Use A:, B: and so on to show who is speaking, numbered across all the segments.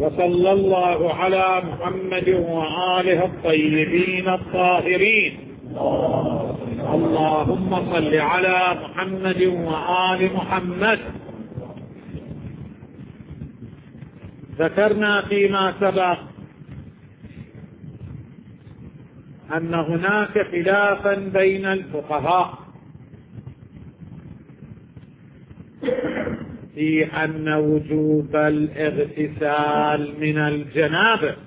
A: وصلى الله على محمد وآله الطيبين الطاهرين. اللهم صل على محمد وآل محمد. ذكرنا فيما سبق أن هناك خلافا بين الفقهاء في أن وجوب الاغتسال من الجنابة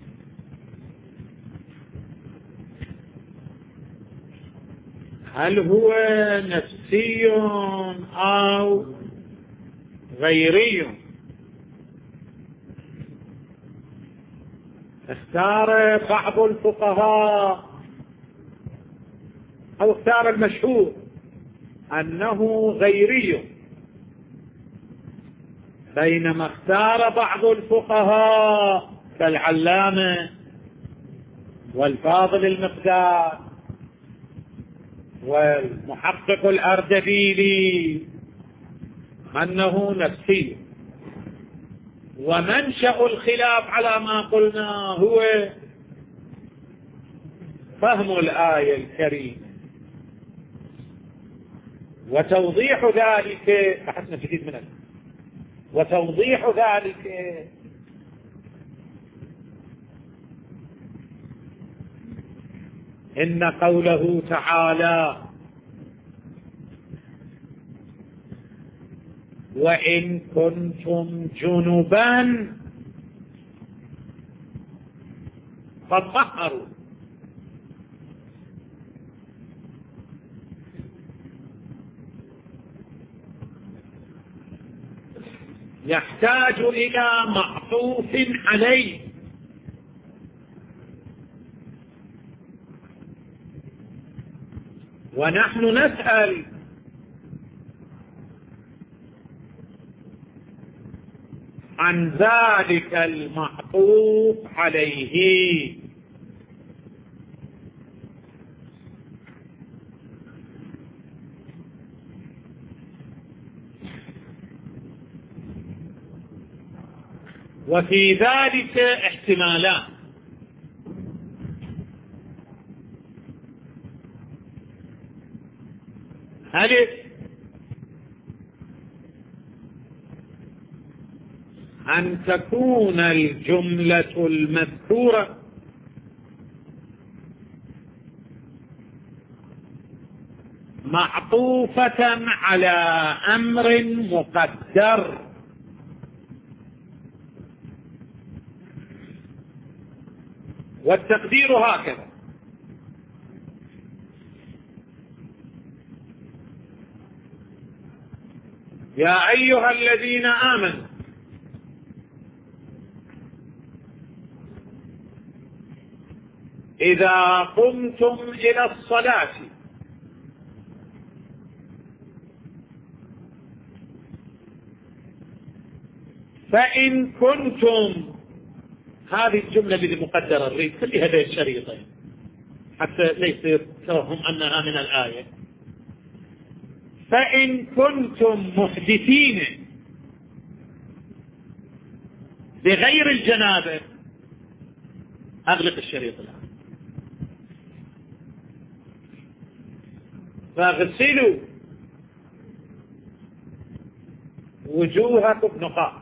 A: هل هو نفسي أو غيري. اختار بعض الفقهاء أو اختار المشهور أنه غيري، بينما اختار بعض الفقهاء كالعلامة والفاضل المقدار والمحقق الأردبيلي أنه نفسي. ومنشأ الخلاف على ما قلنا هو فهم الآية الكريمة وتوضيح ذلك. بحثنا جديد منه. وتوضيح ذلك إن قوله تعالى وإن كنتم جنبا فطهروا، يحتاج إلى معطوف عليه، ونحن نسأل عن ذلك المعطوف عليه. وفي ذلك احتمالان. ألف أن تكون الجملة المذكورة معطوفة على أمر مقدر، والتقدير هكذا: يا أيها الذين آمنوا إذا قمتم إلى الصلاة فإن كنتم، هذه الجملة اللي مقدرة الريد خلي هذه الشريطين حتى ليس توهم أنها من الآية. فإن كنتم محدثين بغير الجنابة، أغلق الشريط الآن. فاغسلوا وجوهكم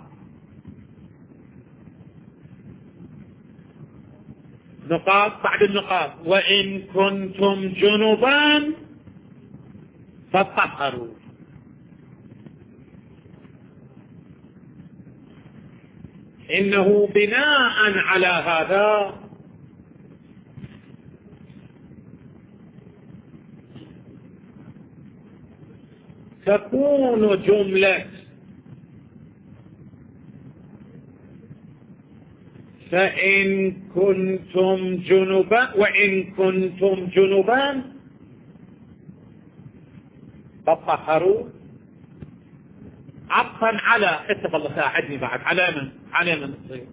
A: نقاط بعد النقاط. وإن كنتم جنبا فطهروا. إنه بناء على هذا تكون جملة فإن كنتم جنبا وإن كنتم جنبا فطهروا عطفا على، اتق الله ساعدني بعد، على من تصير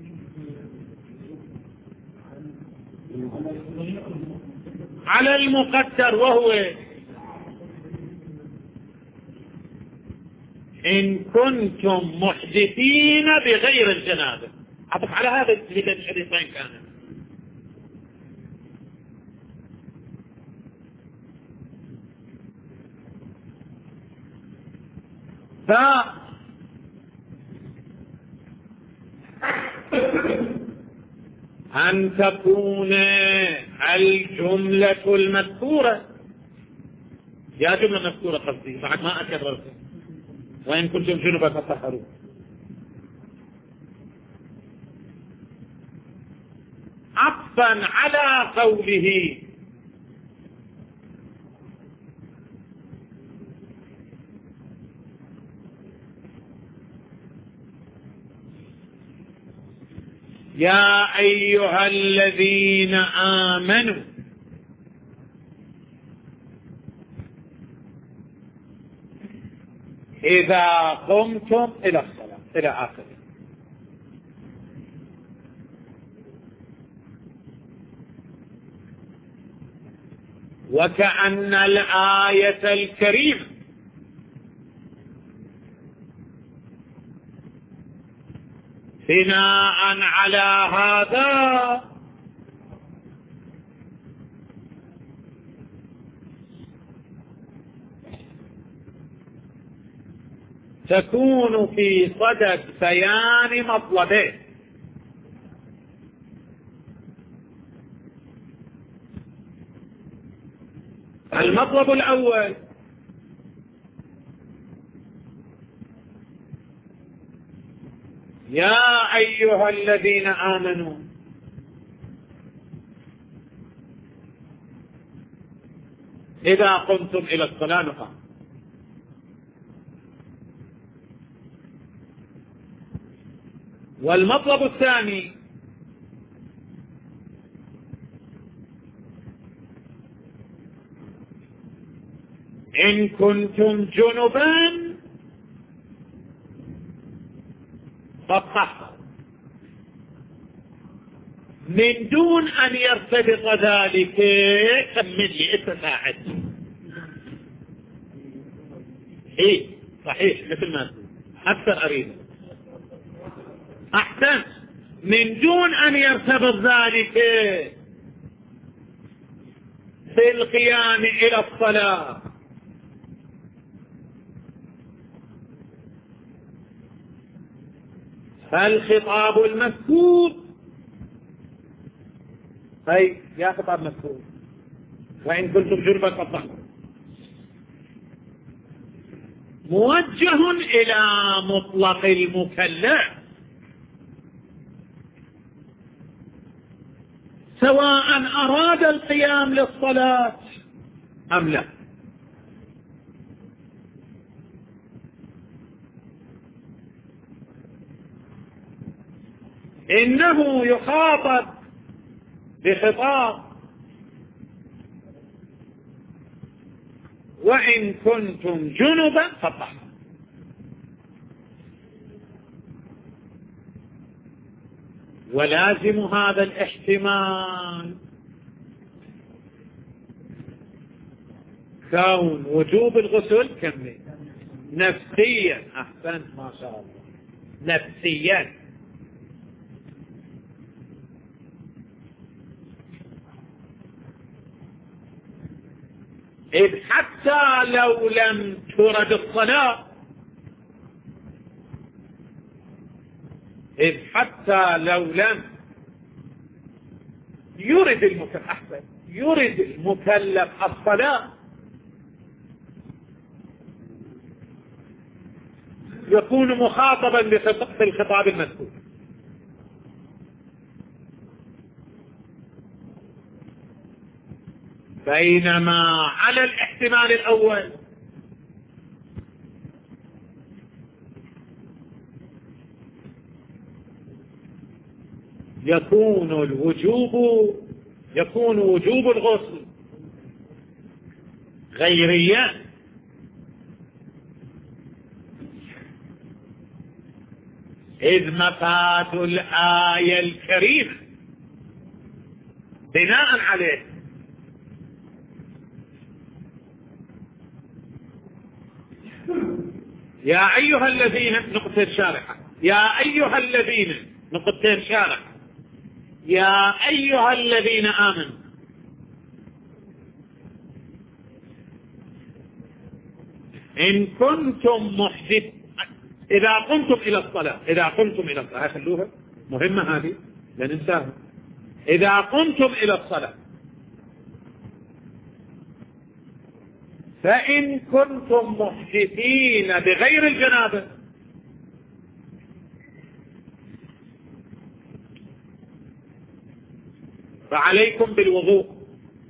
A: على المقدر، وهو إن كنتم محدثين بغير الجنابة. عطف على هذا الشريطين كان. أن تكون الجملة المذكورة، يا جملة مذكورة قصدي بعد ما أكررت، وإن كنتم جنبا فطهروا، عطفا على قوله يا أيها الذين آمنوا إذا قمتم إلى الصلاة إلى آخره. وكأن الآية الكريمة بناء على هذا تكون في صدد بيان مطلبين. المطلب الأول يا أيها الذين آمنوا إذا قمتم إلى الصلاة نقام. والمطلب الثاني إن كنتم جنبا فطهروا، من دون أن يرتبط ذلك كملي اتساعد. إيه صحيح مثل ما تقول أكثر أريد أحسن، من دون أن يرتبط ذلك في القيام إلى الصلاة. فالخطاب المذكور أي يا خطاب مذكور وإن كنتم جنبا فطهروا موجه إلى مطلق المكلف سواء أراد القيام للصلاة أم لا. إنه يخاطب بخطاب وإن كنتم جنبا فطهروا، ولازم هذا الاحتمال كون وجوب الغسل كم نفسيا. أحسنت ما شاء الله، نفسيا. إذ حتى لو لم ترد الصلاة، إذ حتى لو لم يرد المكلف الصلاة يكون مخاطبا بالخطاب المذكور. بينما على الاحتمال الأول يكون وجوب الغسل غيريا، إذ مفاد الآية الكريمة بناء عليه يا أيها الذين، نقطة الشارحة، يا أيها الذين نقطتين شارع. يا أيها الذين آمنوا إن كنتم إذا قمتم إلى الصلاة خلوها مهمة هذه لا ننساها. إذا قمتم إلى الصلاة فإن كنتم محدثين بغير الجنابة فعليكم بالوضوء،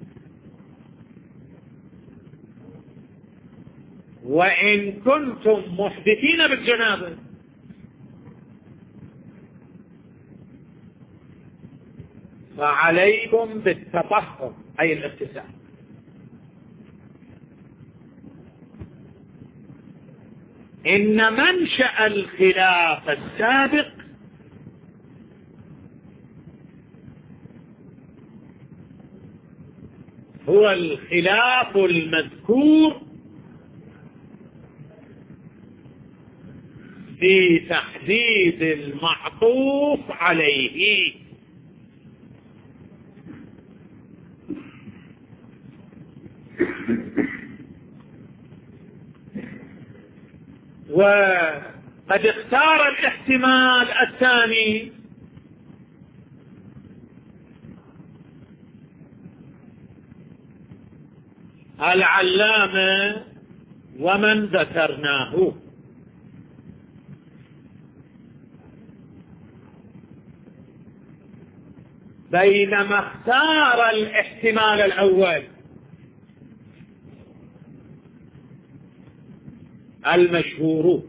A: وإن كنتم محدثين بالجنابة فعليكم بالتطهر أي الاغتسال. إن منشأ الخلاف السابق هو الخلاف المذكور في تحديد المعطوف عليه. وقد اختار الاحتمال الثاني العلامة ومن ذكرناه، بينما اختار الاحتمال الأول المشهور.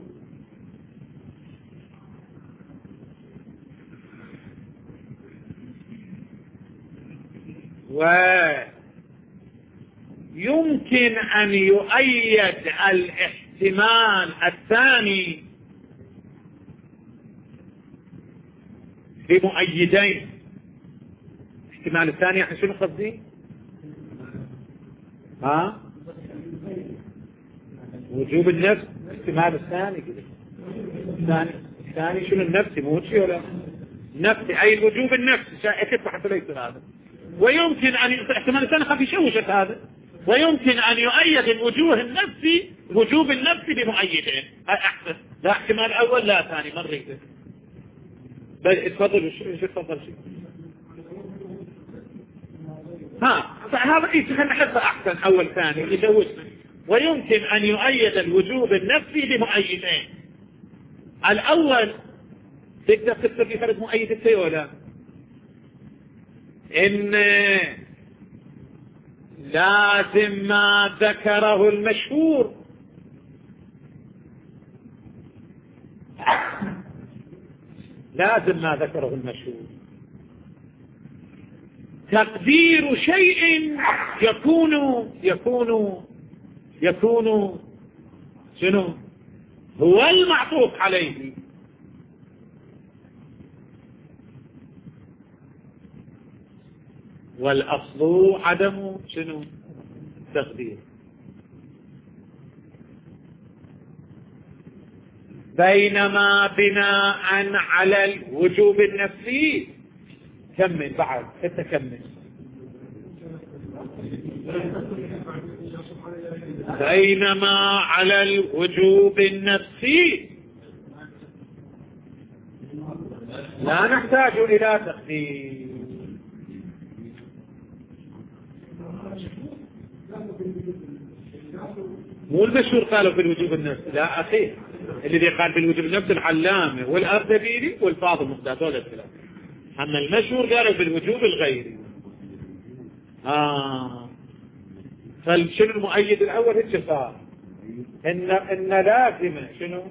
A: ويمكن أن يؤيد الاحتمال الثاني بمؤيدين. الاحتمال الثاني احنا شنو قصدي؟ وجوب النفس. الاحتمال الثاني كده الثاني شنو؟ النفسي مو شيء ولا نفسي أي الوجوب النفسي شائكت حتى ليس هذا. ويمكن أن الاحتمال الثاني خفي شوشت هذا، ويمكن أن يؤيد الوجوه النفسي وجوب النفسي بمؤيدين. أحسن. لا احتمال أول لا ثاني مرة كده. بل تفضل شيء فهذا خلينا نحفظ أحسن أول ثاني يجوزنا. ويمكن أن يؤيد الوجوب النفسي بمؤيدين. الأول تقدر تكتب في فرد مؤيد التي ولا إن لازم ما ذكره المشهور تقدير شيء يكون شنو هو المعطوف عليه، والأصل عدم شنو تقدير. بينما بناء على الوجوب النفسي كمل بعد تكمل. بينما على الوجوب النفسي لا نحتاج إلى تقدير. مو المشهور قالوا في الوجوب النفسي، لا أخي الذي قال بالوجوب النفسي العلامة والأردبيلي والفاضل المختار هذا الكلام. أما المشهور قالوا بالوجوب الغيري. فشنو المؤيد الأول هيك صار إن لازم شنو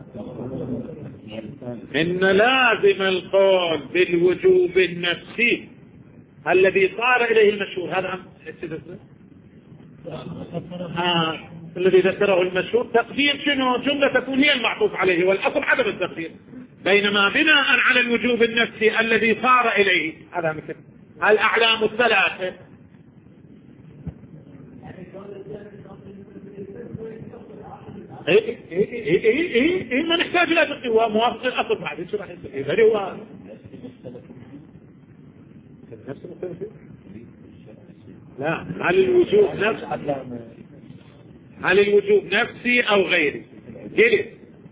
A: إن لازم القول بالوجوب النفسي الذي صار إليه المشهور. هذا الذي ذكره المشهور تقدير شنو جملة تكون هي المعطوف عليه، والأصل عدم التقدير. بينما بناء على الوجوب النفسي الذي صار إليه هذا مثل الأعلام الثلاثة. ما نحتاج إلى تقدير، هو موافق الأصل بعد شو راح يصير هو نفس مختلف. لا، هل الوجوب نفسي أو غيري؟ قلت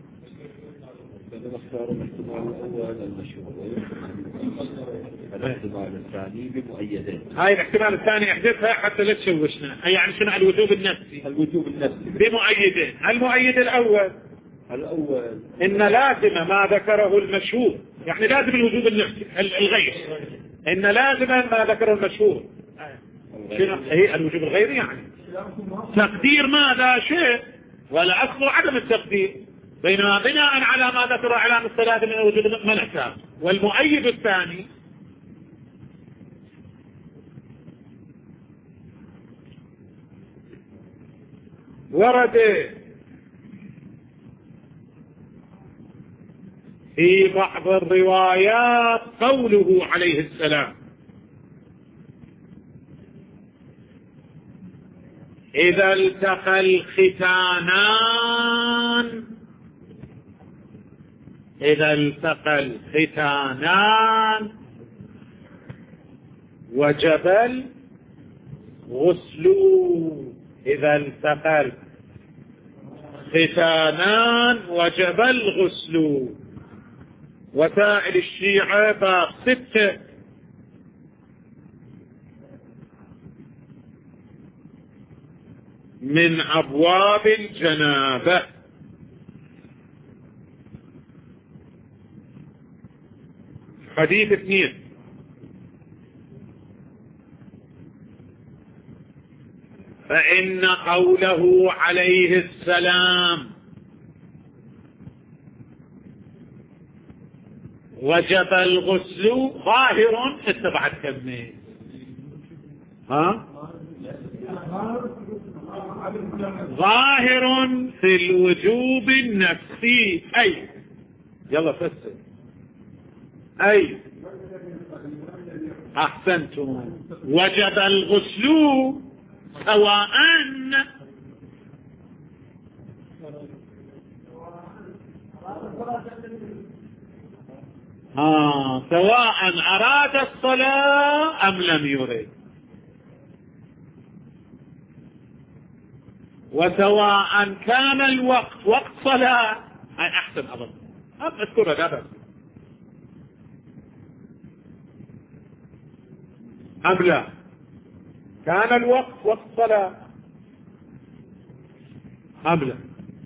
B: الاحتمال الثاني بمؤيدين.
A: هاي الاحتمال الثاني احذفها حتى لا تشوشنا. يعني شنو الوجوب النفسي؟
B: الوجوب النفسي
A: بمؤيدين. المؤيد الأول إن لازم ما ذكره المشهور، يعني لازم الوجوب النفسي الغير، إن لازم ما ذكره المشهور. شنو هي الوجوب الغيري؟ يعني تقدير ماذا شيء، ولا أصل عدم التقدير، بينما بناء على ما ذكر علام الثلاثة من الوجوب ما نحتاج. والمؤيد الثاني ورد في بعض الروايات قوله عليه السلام: إذا التقى الختانان وجب الغسل. إذا التقى الختانان وجب الغسل. وسائل الشيعة باب 6 من أبواب الجنابة. حديث 2: فإن قوله عليه السلام وجب الغسل ظاهر اتبعت كلمة ظاهر في الوجوب النفسي. أي يلا فسر. أي أحسنتم. وجب الغسل سواء أراد الصلاة أم لم يرد، وسواء كان الوقت وقت صلاة. هاي أحسن أظن أذكر هذا أم لا، كان الوقت وقت صلاة أم لا.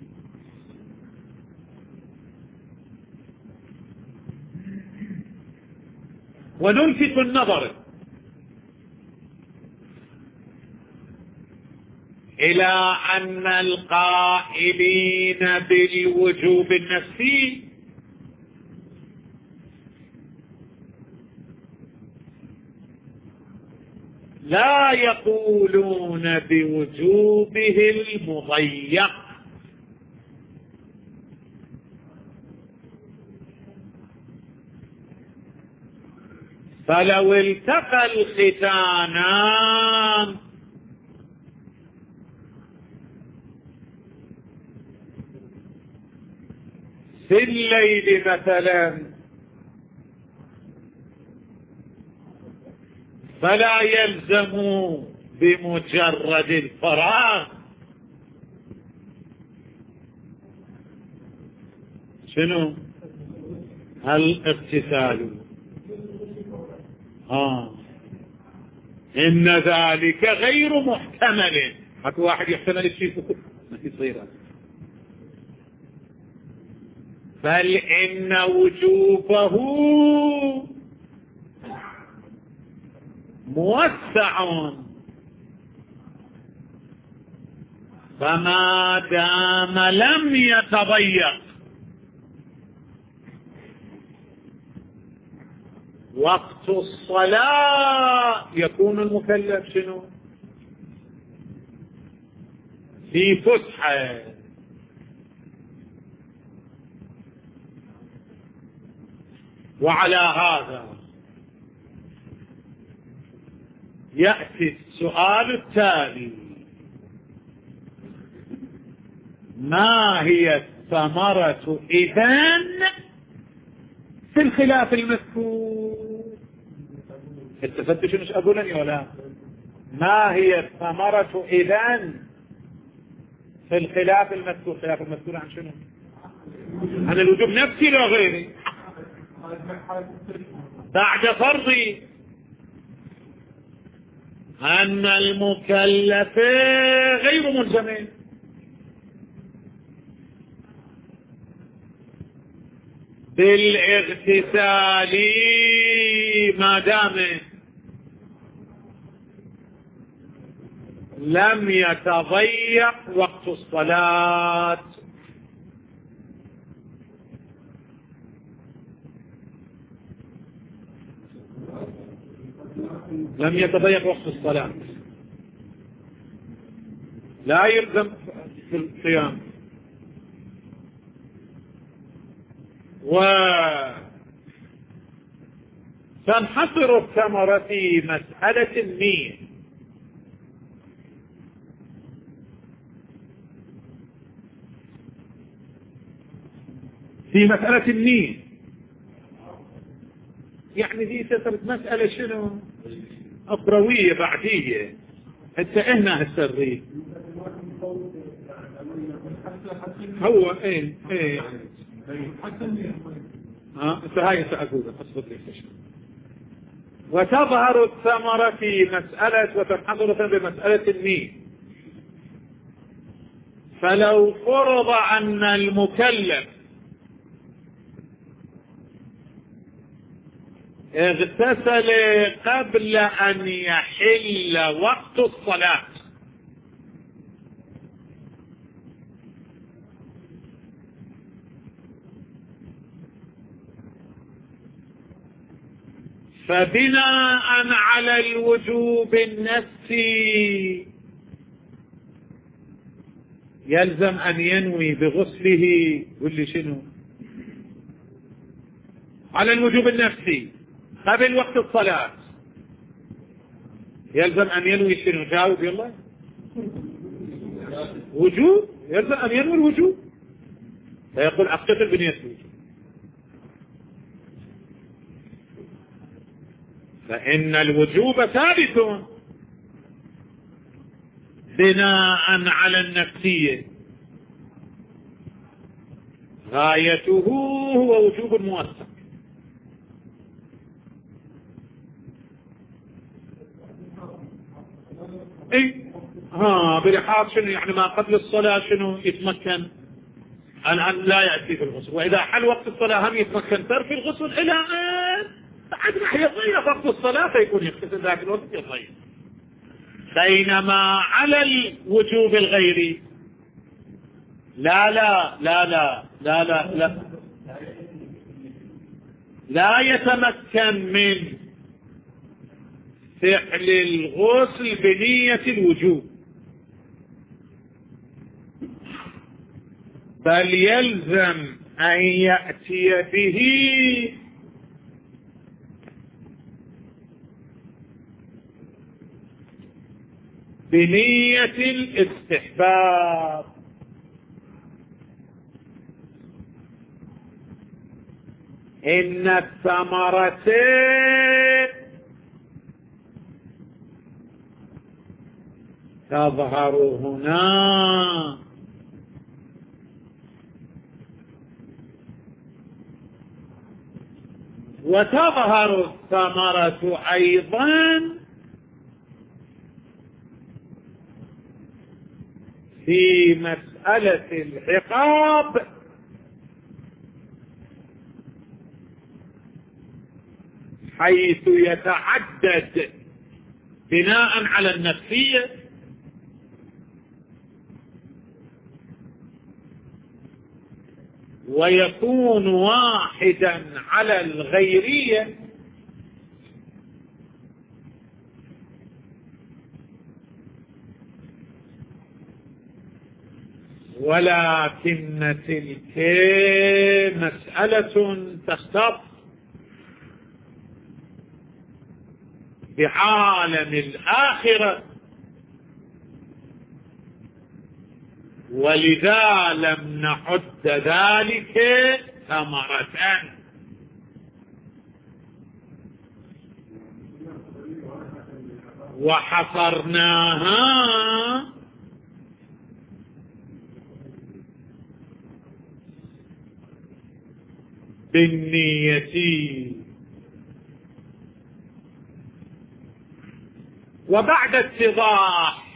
A: ونلفت النظر إلى أن القائلين بالوجوب النفسي لا يقولون بوجوبه المضيق، فلو التقى الختانان في الليل مثلا فلا يلزم بمجرد الفراغ شنو الاغتسال. إن ذلك غير محتمل. حتى واحد يحتمل الشيء ما يصير، بل إن وجوبه موسع، فما دام لم يتضيق وقت الصلاة يكون المكلف شنو في فسحة. وعلى هذا يأتي السؤال التالي: ما هي الثمرة إذن في الخلاف المذكور. التفتوا شنو أقولني ولا ما هي الثمرة إذن في الخلاف المذكور؟ خلاف المذكور عن شنو؟ عن الوجوب نفسي لا غيري بعد فرض أن المكلف غير ملزم بالاغتسال ما دام لم يتضيق وقت الصلاة. لم يتضيق وقت الصلاة لا يلزم في القيام. وتنحصر الثمرة في مسألة النية. في مسألة النية يعني دي سترة مسألة شنو أخروية بعدية حتى هنا السرية هو ايه هاي سأقولها أصبت لي. وتظهر الثمرة في مسألة وتنحصر بمسألة النية. فلو فرض أن المكلف اغتسل قبل أن يحل وقت الصلاة فبناء على الوجوب النفسي يلزم أن ينوي بغسله. قل لي شنو؟ على الوجوب النفسي قبل وقت الصلاة يلزم أن ينوي شنو؟ جاوب يلا. وجوب، يلزم أن ينوي الوجوب. فيقول أغتسل بنية الوجوب. فإن الوجوب ثابت بناء على النفسية غايته هو وجوب موثق. اي برحاض شنو يعني ما قبل الصلاة شنو يتمكن الآن لا يأتي في الغسل، وإذا حل وقت الصلاة هم يتمكن ترك الغسل إلى أن بعد ما يضيع وقت الصلاة فيكون يغتسل ذاك الوقت يضيع. بينما على الوجوب الغيري لا لا لا لا لا لا لا لا يتمكن من فعل الغسل بنية الوجوب، بل يلزم أن يأتي به بنية الاستحباب. إن الثمرتين تظهر هنا وتظهر الثمرة أيضا في مسألة العقاب حيث يتعدد بناء على النفسية ويكون واحدا على الغيرية، ولكن تلك مسألة تختص بعالم الآخرة، ولذا لم نعد ذلك ثمرة. وحصرناها بالنية. وبعد اتضاح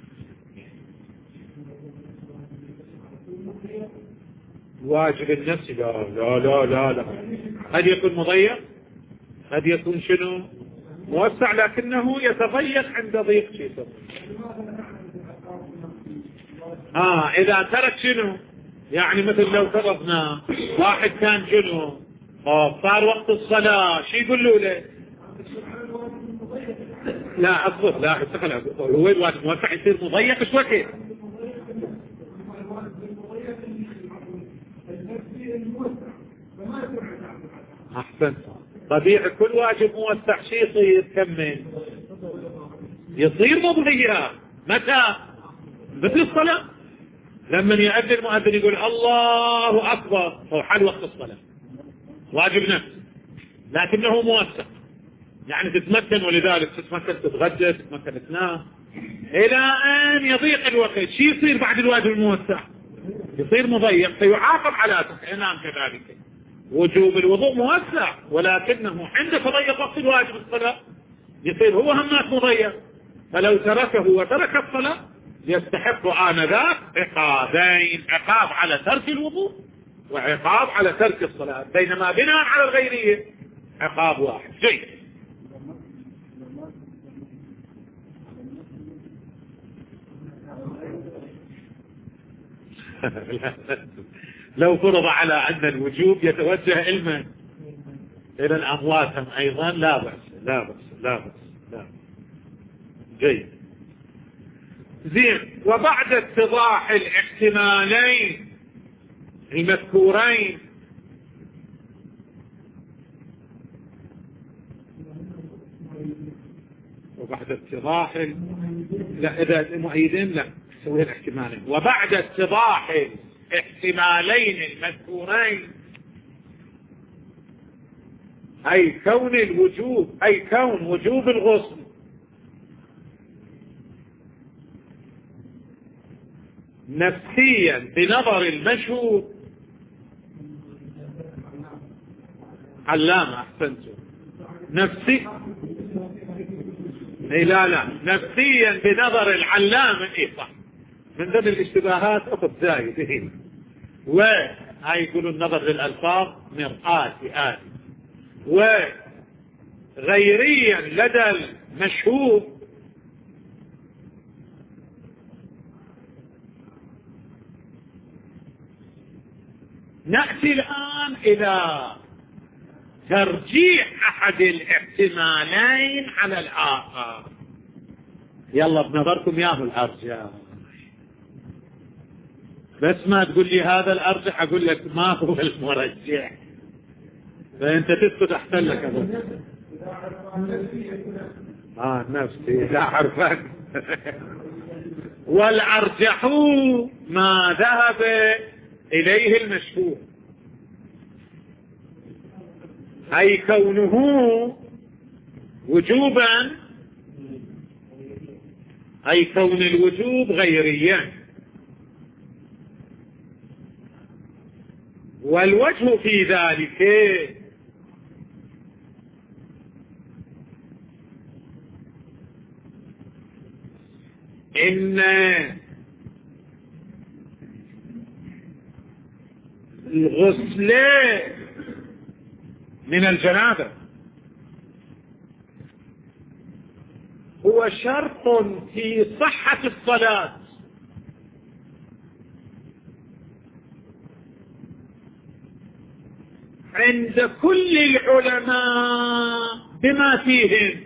A: واجب النفس، لا لا لا لا لا، قد يكون مضيق، قد يكون شنو موسع، لكنه يتضيق عند ضيق شيء. إذا ترك شنو، يعني مثل لو فرضنا واحد كان جنوب صار وقت الصلاة، شو يقول له؟ لا أصبر، لا هو الواجب موسع يصير مضيق شو وقت؟ أحسن. طبيعي كل واجب موسع شيء يصير كمل، يصير مضيق. متى؟ مثل الصلاة لما يؤذن المؤذن يقول الله أكبر، هو حال وقت الصلاة واجب نفس، لكنه موسع، يعني تتمكن، ولذلك تتمكن تتغدى، تتمكن تنام إلى أن يضيق الوقت. شو يصير بعد الواجب الموسع؟ يصير مضيق، فيعاقب على تنام. كذلك وجوب الوضوء موسع، ولكنه عند تضيق وقت الواجب الصلاة يصير هو همات مضيق، فلو تركه وترك الصلاة يستحق آنذاك عقابين: عقاب على ترك الوضوء وعقاب على ترك الصلاة، بينما بناء على الغيرية عقاب واحد. جيد. لو فرض على أن الوجوب يتوجه علما إلى الأموات أيضا لا بأس لا بأس لا بأس لا. جيد. زين. وبعد اتضاح الاحتمالين المذكورين وبعد اتضاح لا إذا مؤيدين لا سوي الاحتمالين. وبعد اتضاح الاحتمالين المذكورين، أي كون الوجوب، أي كون وجوب الغسل نفسيا بنظر المشهود. علامة أحسنتم. نفسي لا نفسيا بنظر العلامة. صح، من ضمن الاشتباهات أخذ زايد وهاي يقولوا النظر للألفاظ مرآة آلي، وغيريا لدى المشهود نأتي الآن إلى ترجيح أحد الاحتمالين على الآخر. يلا بنظركم ياهو الأرجح، بس ما تقول لي هذا الأرجح أقول لك ما هو المرجح، فأنت تسكت أحسن لك. نفسي لا عرفك. والأرجح ما ذهب إليه المشهور، أي كونه وجوبا، أي كون الوجوب غيريا. والوجه في ذلك إن الغسل من الجنابة هو شرط في صحة الصلاة عند كل العلماء بما فيهم.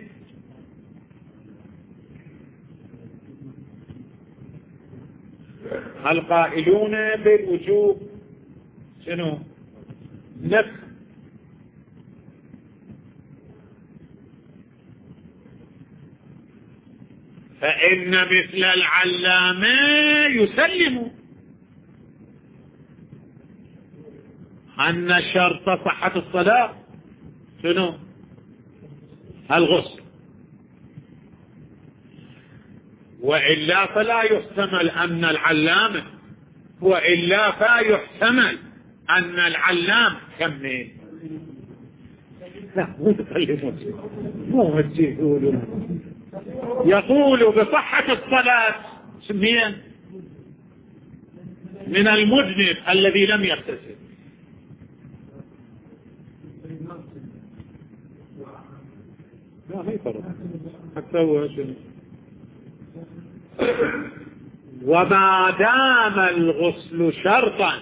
A: القائلون بالوجوب شنو؟ نفس. فإن مثل العلامة يسلم أن شرط صحة الصلاة شنو؟ الغسل، وإلا فلا يحتمل أن العلامة، وإلا فيحتمل أن العلام كمل. لا مو يقول بصحة الصلاة سميا من المذنب الذي لم يغتسل. لا ما يفرق حتى هو وما دام الغسل شرطا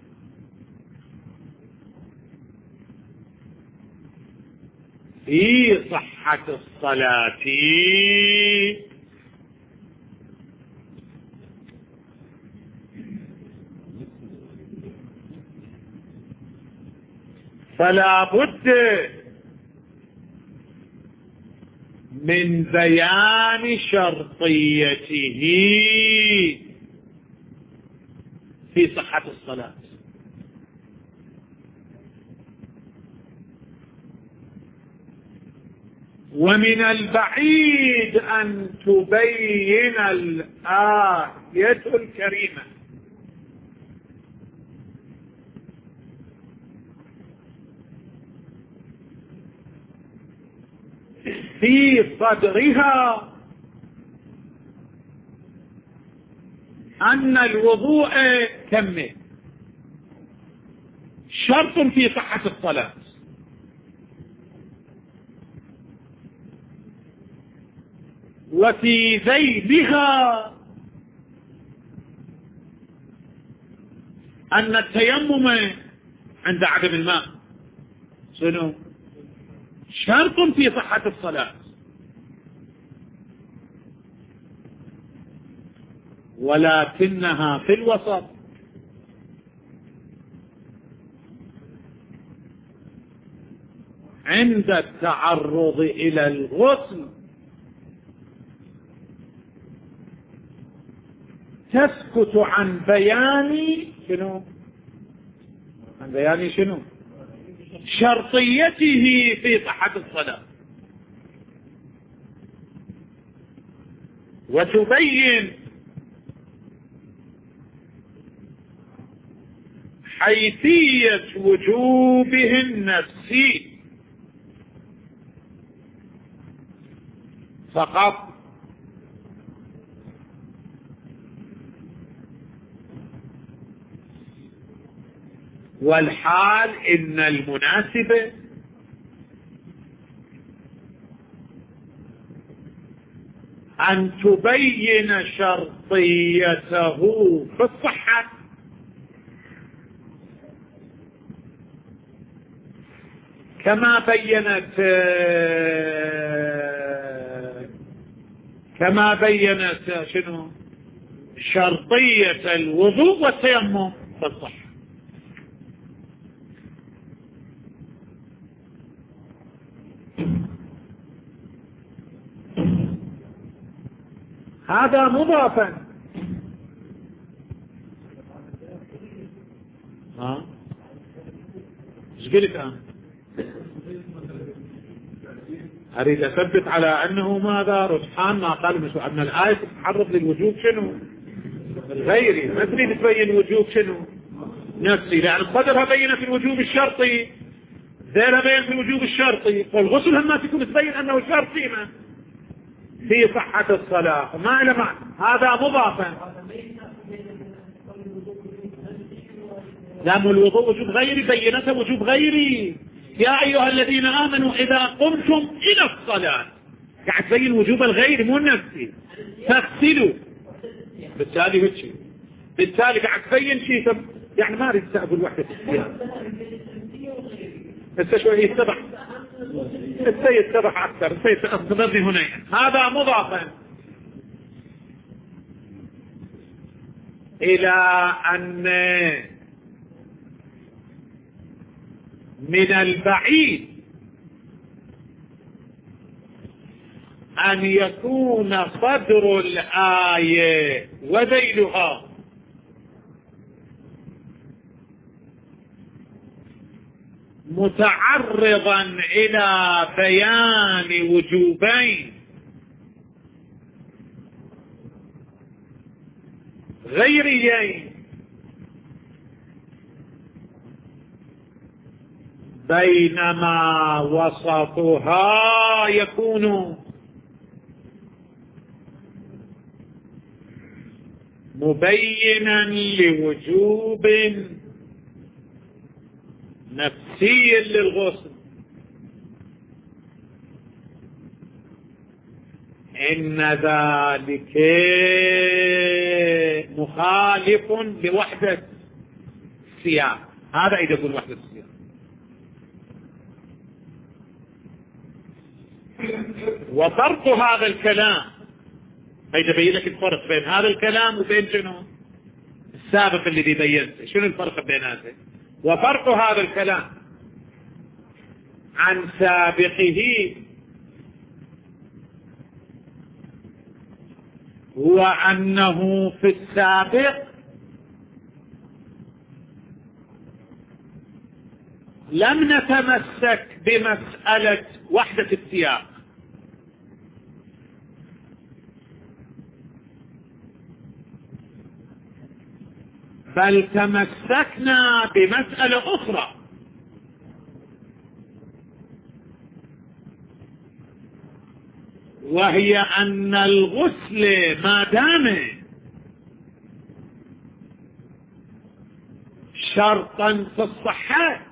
A: في صحة الصلاة فلا بد من بيان شرطيته في صحة الصلاة. ومن البعيد أن تبين الآية الكريمة في صدرها أن الوضوء كمل شرط في صحة الصلاة، وفي ذيلها أن التيمم عند عدم الماء شنو شرط في صحة الصلاة، ولكنها في الوسط عند التعرض إلى الغسل تسكت عن بيان شنو عن بيان شنو شرطيته في صحة الصلاة، وتبين حيثية وجوبه النفسي فقط، والحال إن المناسب أن تبين شرطيته في الصحة كما بينت شنو شرطية الوضوء والتيمم في الصحة. هذا مضافا ايش قلت انا اريد اثبت على انه ماذا رجحان ما قال ان الايه تتحرض للوجوب شنو الغيري، ما تريد تبين وجوب شنو نفسي، لان قدرها بينت في الوجوب الشرطي ذيلا بين في الوجوب الشرطي، والغسل هم ما تكون تبين انه شرط في صحة الصلاة ما إلى معنى. هذا مضافا دام الوضوء وجوب غيري بينته وجوب غيري. يا أيها الذين آمنوا إذا قمتم إلى الصلاة قاعد تبين وجوب الغير مو النفسي تغسلوا، بالتالي هالشيء بالتالي قاعد تبين شيء يعني ما أريد أقول وحدة السياق هسه شوي يتضح يتضح أكثر سيتأثرني هنا. هذا مضافا إلى أن من البعيد أن يكون صدر الآية وذيلها متعرضا إلى بيان وجوبين غيريين، بينما وسطها يكون مبينا لوجوب نفسي للغسل. إن ذلك مخالف لوحدة السياق. هذا إذا يقول وحدة السياق. وفرق هذا الكلام هيدا بين لك الفرق بين هذا الكلام وبين شنو السابق الذي بينته. شنو الفرق بيناته؟ وفرق هذا الكلام عن سابقه هو أنه في السابق لم نتمسك بمسألة وحدة السياق، بل تمسكنا بمسألة أخرى، وهي أن الغسل ما دام شرطا في الصحة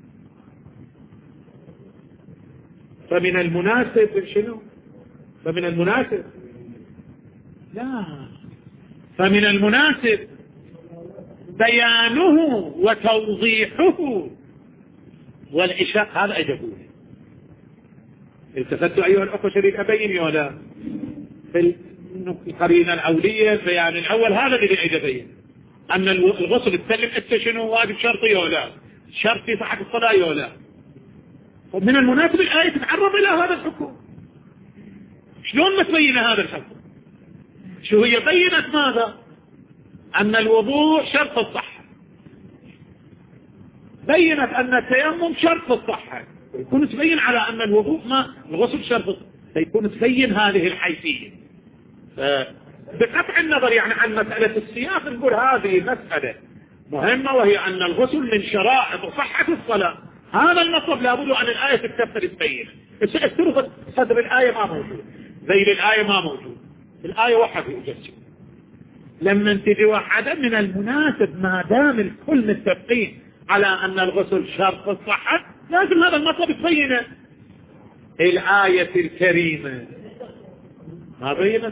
A: فمن المناسب شنو؟ فمن المناسب لا، فمن المناسب بيانه وتوضيحه والإشاق. هذا أجابوه. التفتوا أيها الأخوة شريك أبين ولا في القرينة الأولية البيان الأول هذا اللي أجابين أن الغسل تسلم أنت شنو واجب شرطي ولا شرط في صحة الصلاة ولا. ومن المناسب الآية تتعرض إلى هذا الحكم. شلون ما تبين هذا الحكم؟ شو هي بينت ماذا؟ أن الوضوء شرط الصحة، بينت أن التيمم شرط الصحة، يكون تبين على أن الوضوء ما الغسل شرط، فيكون تبين هذه الحيثية. بقطع النظر يعني عن مسألة السياق نقول هذه مسألة مهمة، وهي أن الغسل من شرائط صحة الصلاة. هذا المطلب لابد أن الآية تكتفل تبين. السرفة صدر الآية ما موجود، ذيل الآية ما موجود، الآية وحده يجسد. لما تجي واحدة من المناسب ما دام الكل متفقين على أن الغسل شرط الصحة لازم هذا المطلب تبينه. الآية الكريمة ما بينت.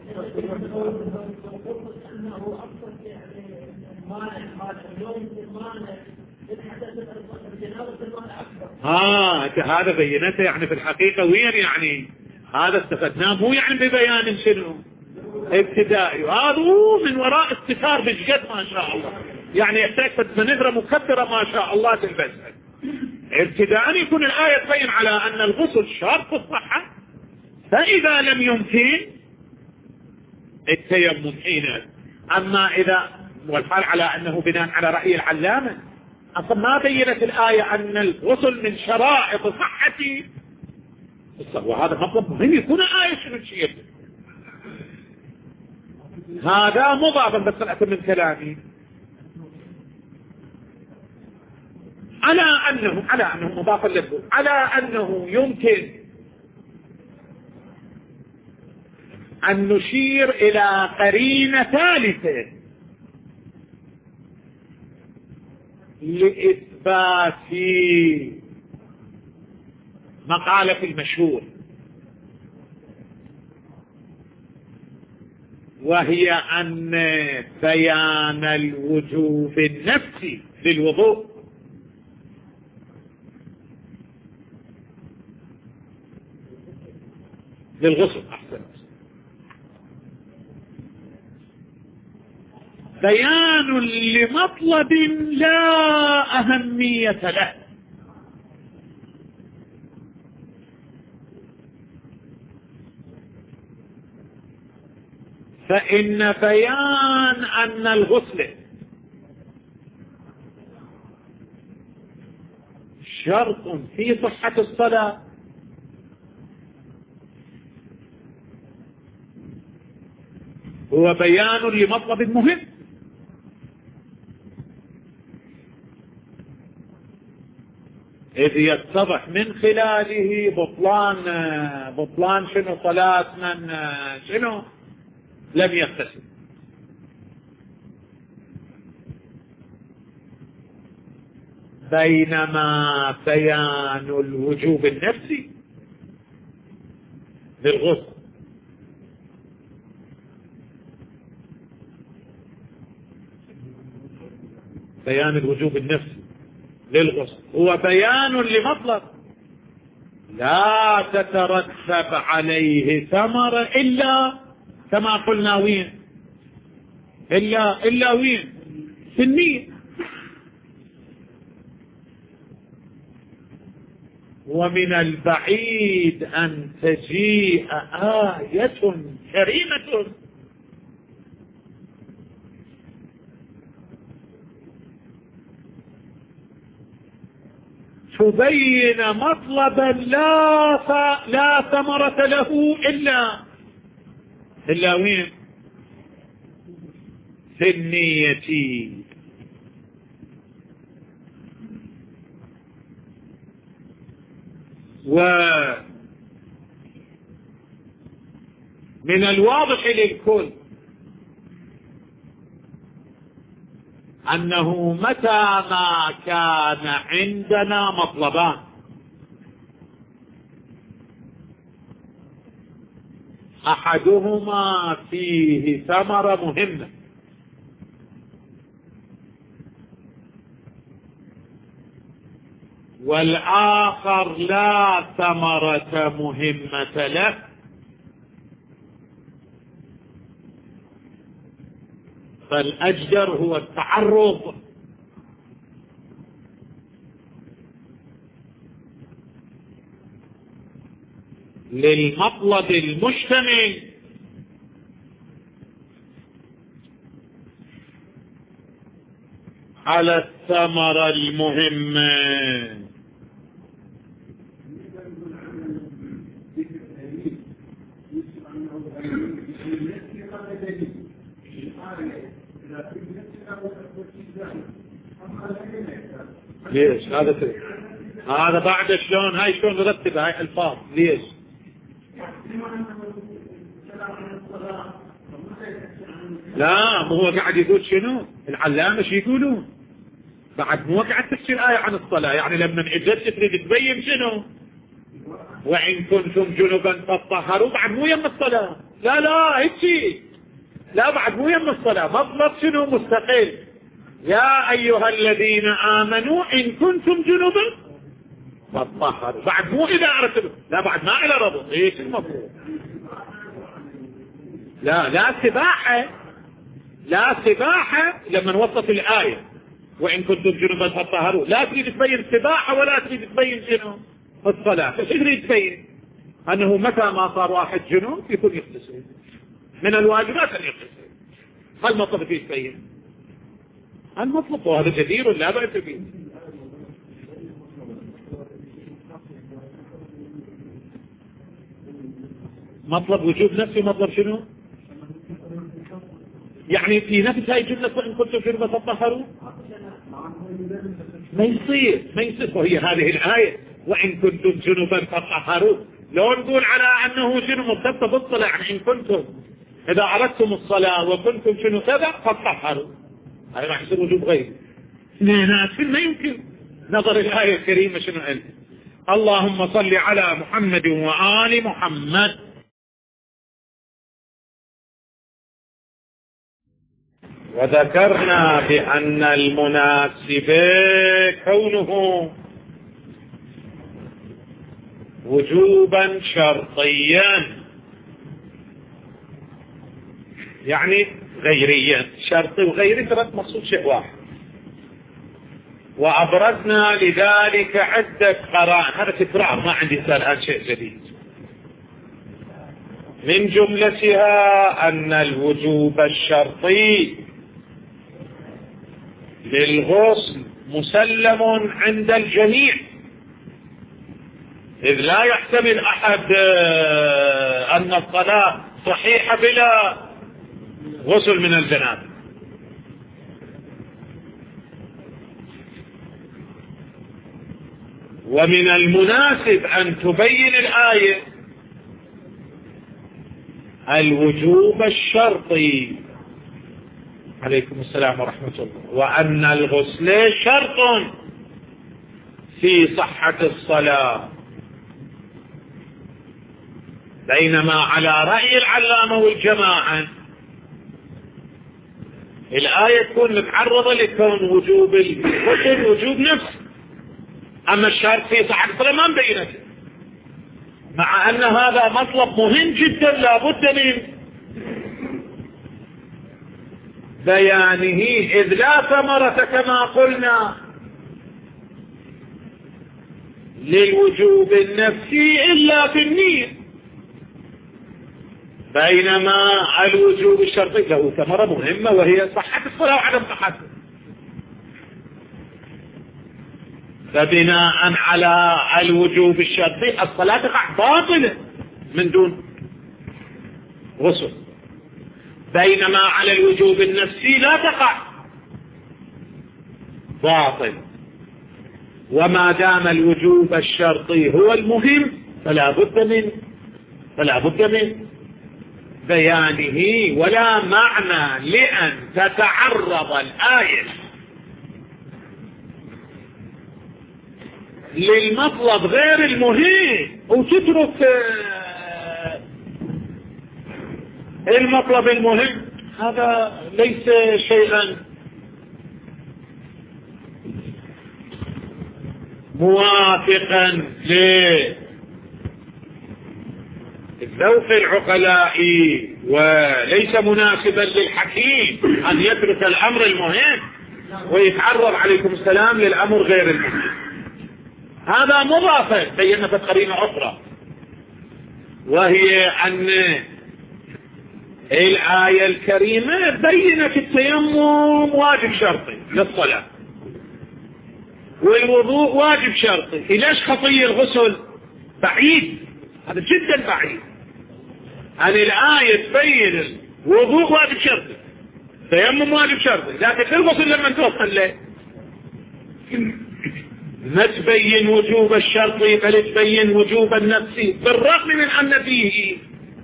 A: هذا بينته يعني في الحقيقة وين يعني هذا استفدناه، مو يعني ببيان شنو ابتدائي، هذا من وراء استثار بجد ما شاء الله، يعني يحتاج منذرة مكبرة ما شاء الله تلبسها. ابتداء يكون الآية تبين على أن الغسل شرط الصحة، فإذا لم يمكن التيمم حينئذ. أما إذا والحال على أنه بناء على رأي العلامة أصلا ما بينت الآية أن الغسل من شرائط صحة، وهذا مطلب مهم يكون آية شنو الشيء. هذا مضافا بس طلعت من كلامي على أنه مضافا له، على أنه يمكن أن نشير إلى قرينة ثالثة لإثبات مقالة المشهور، وهي أن بيان الوجوب النفسي للوضوء للغسل بيان لمطلب لا أهمية له، فإن بيان أن الغسل شرط في صحة الصلاة هو بيان لمطلب مهم، إذ يتضح من خلاله بطلان شنو صلاة من شنو لم يغتسل. بينما بيان الوجوب النفسي للغسل بيان الوجوب النفسي للغسل هو بيان لمطلب لا تترتب عليه ثمرة إلا كما قلنا وين إلا وين في النية. ومن البعيد أن تجيء آية كريمة تبين مطلبا لا ثمرة له إلا وين في النية. ومن الواضح للكل أنه متى ما كان عندنا مطلبان أحدهما فيه ثمرة مهمة والآخر لا ثمرة مهمة له فالأجدر هو التعرض للمطلب المشتمل على الثمرة المهمة. ليش هذا بعد شلون هاي شلون نرتب هاي الفاظ ليش لا مو هو قاعد يقول شنو العلامة شو يقولون بعد مو قاعد تحكي الآية عن الصلاة يعني لما اجت تريد تبين شنو وإن كنتم جنبا فاطهروا بعد مو يم الصلاة لا هيك لا بعد مو يم الصلاة مطلب شنو مستقل يا أيها الذين آمنوا إن كنتم جنبا فاطهروا بعد مو إذا أردتم لا بعد ما إلى ربط إيش المفروض لا سباحة لما نوصف الآية وإن كنتم جنبا فاطهروا لا تريد تبين السباحة ولا تريد تبين شنو الصلاة. ايش تريد تبين أنه متى ما صار واحد جنوب يكون يغتسل من الواجبات أن يغتسل هالمطلب فيه تبين المطلب وهذا جدير لا بأس به. مطلب وجوب نفسي مطلب شنو يعني في نفس هاي الجملة وإن كنتم جنبا فاطهروا ما يصير وهي هذه الآية وإن كنتم جنبا فاطهروا لو نقول على أنه جنب مرتبطة بالصلاة يعني إن كنتم إذا أردتم الصلاة وكنتم شنو كذا فاطهروا هذا راح يصير وجوب غير ما يمكن نظر الآية الكريمة شنو قال اللهم صل على محمد وآل محمد. وذكرنا بأن المناسب كونه وجوبا شرطيا يعني غيريا شرطي وغيري ترى مقصود شيء واحد وأبرزنا لذلك عدة قرائن هذا تكرار ما عندي الآن شيء جديد من جملتها أن الوجوب الشرطي للغسل مسلم عند الجميع إذ لا يحتمل أحد أن الصلاة صحيحة بلا غسل من الجنابة ومن المناسب أن تبين الآية الوجوب الشرطي عليكم السلام ورحمة الله، وأن الغسل شرط في صحة الصلاة، بينما على رأي العلامة والجماعة الآية تكون متعرضة لكون وجوب الغسل وجوب نفس، أما الشرط في صحة الصلاة ما مبينته، مع أن هذا مطلب مهم جدا لا بد من بيانه، إذ لا ثمرة كما قلنا للوجوب النفسي إلا في النية، بينما الوجوب الشرطي له ثمرة مهمة وهي صحة الصلاة وعدم صحتها. فبناء على الوجوب الشرطي الصلاة تقع باطلة من دون غسل، بينما على الوجوب النفسي لا تقع باطل. وما دام الوجوب الشرطي هو المهم فلا بد من بيانه، ولا معنى لأن تتعرض الآية للمطلب غير المهم وتترك المطلب المهم، هذا ليس شيئا موافقا لذوق العقلاء، وليس مناسبا للحكيم أن يترك الأمر المهم ويتعرض عليكم السلام للأمر غير المهم. هذا مضافة بينا في قرينة أخرى، وهي أن الآية الكريمة بينت التيمم واجب شرطي للصلاة والوضوء واجب شرطي. ليش خطية الغسل بعيد؟ هذا جدا بعيد. أن الآية تبين الوضوء واجب شرطي، التيمم واجب شرطي، لكن الغسل لما توصل له ما تبين وجوب الشرطي بل تبين وجوب النفسي، بالرغم من أن فيه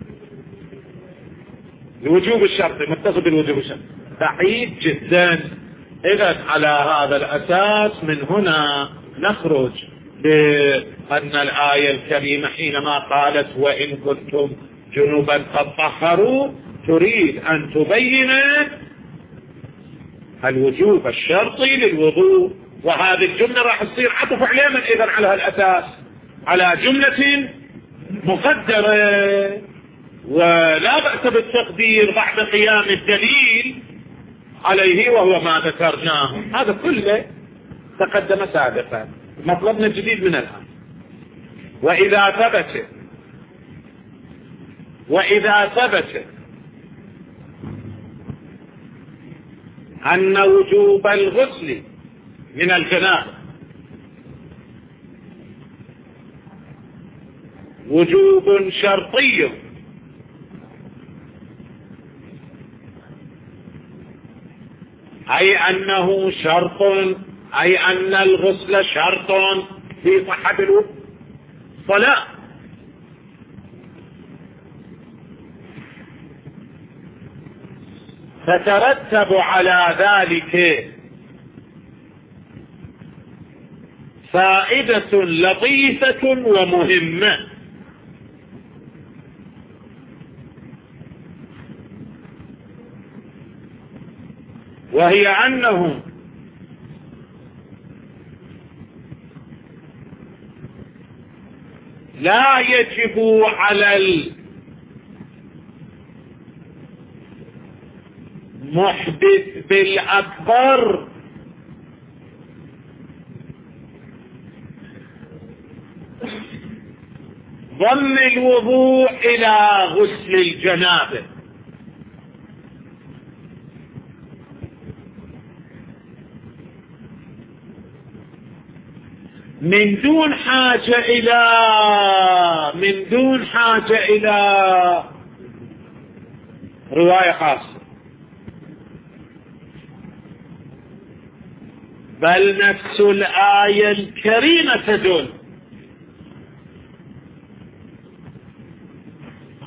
A: الوجوب الشرطي متصل بالوجوب الشرطي بعيد جدا. إذا على هذا الأساس من هنا نخرج بأن الآية الكريمة حينما قالت وإن كنتم جنوبا فطهروا تريد أن تبين الوجوب الشرطي للوضوء، وهذه الجملة راح تصير عطف عليها من إذن على هالأساس على جملة مقدرة، ولا بأس بالتقدير بعد قيام الدليل عليه وهو ما ذكرناه. هذا كله تقدم سابقا، مطلبنا الجديد من الآن. وإذا ثبت أن وجوب الغسل من الجنابة وجوب شرطي أي أنه شرط، أي أن الغسل شرط في صحة الصلاة، فترتب على ذلك فائدة لطيفة ومهمة، وهي أنه لا يجب على المحدث بالأكبر ضم الوضوء إلى غسل الجنابة، من دون حاجة إلى رواية خاصة، بل نفس الآية الكريمة تدل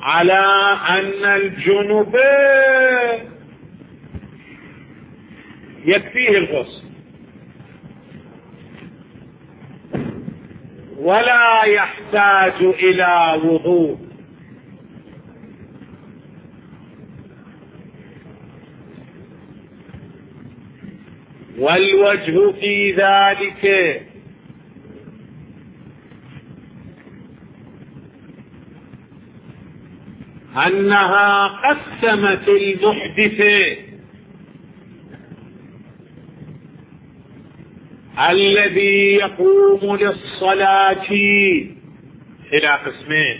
A: على أن الجنب يكفيه الغسل ولا يحتاج إلى وضوء، والوجه في ذلك أنها قسمت المحدث الذي يقوم للصلاة إلى قسمين.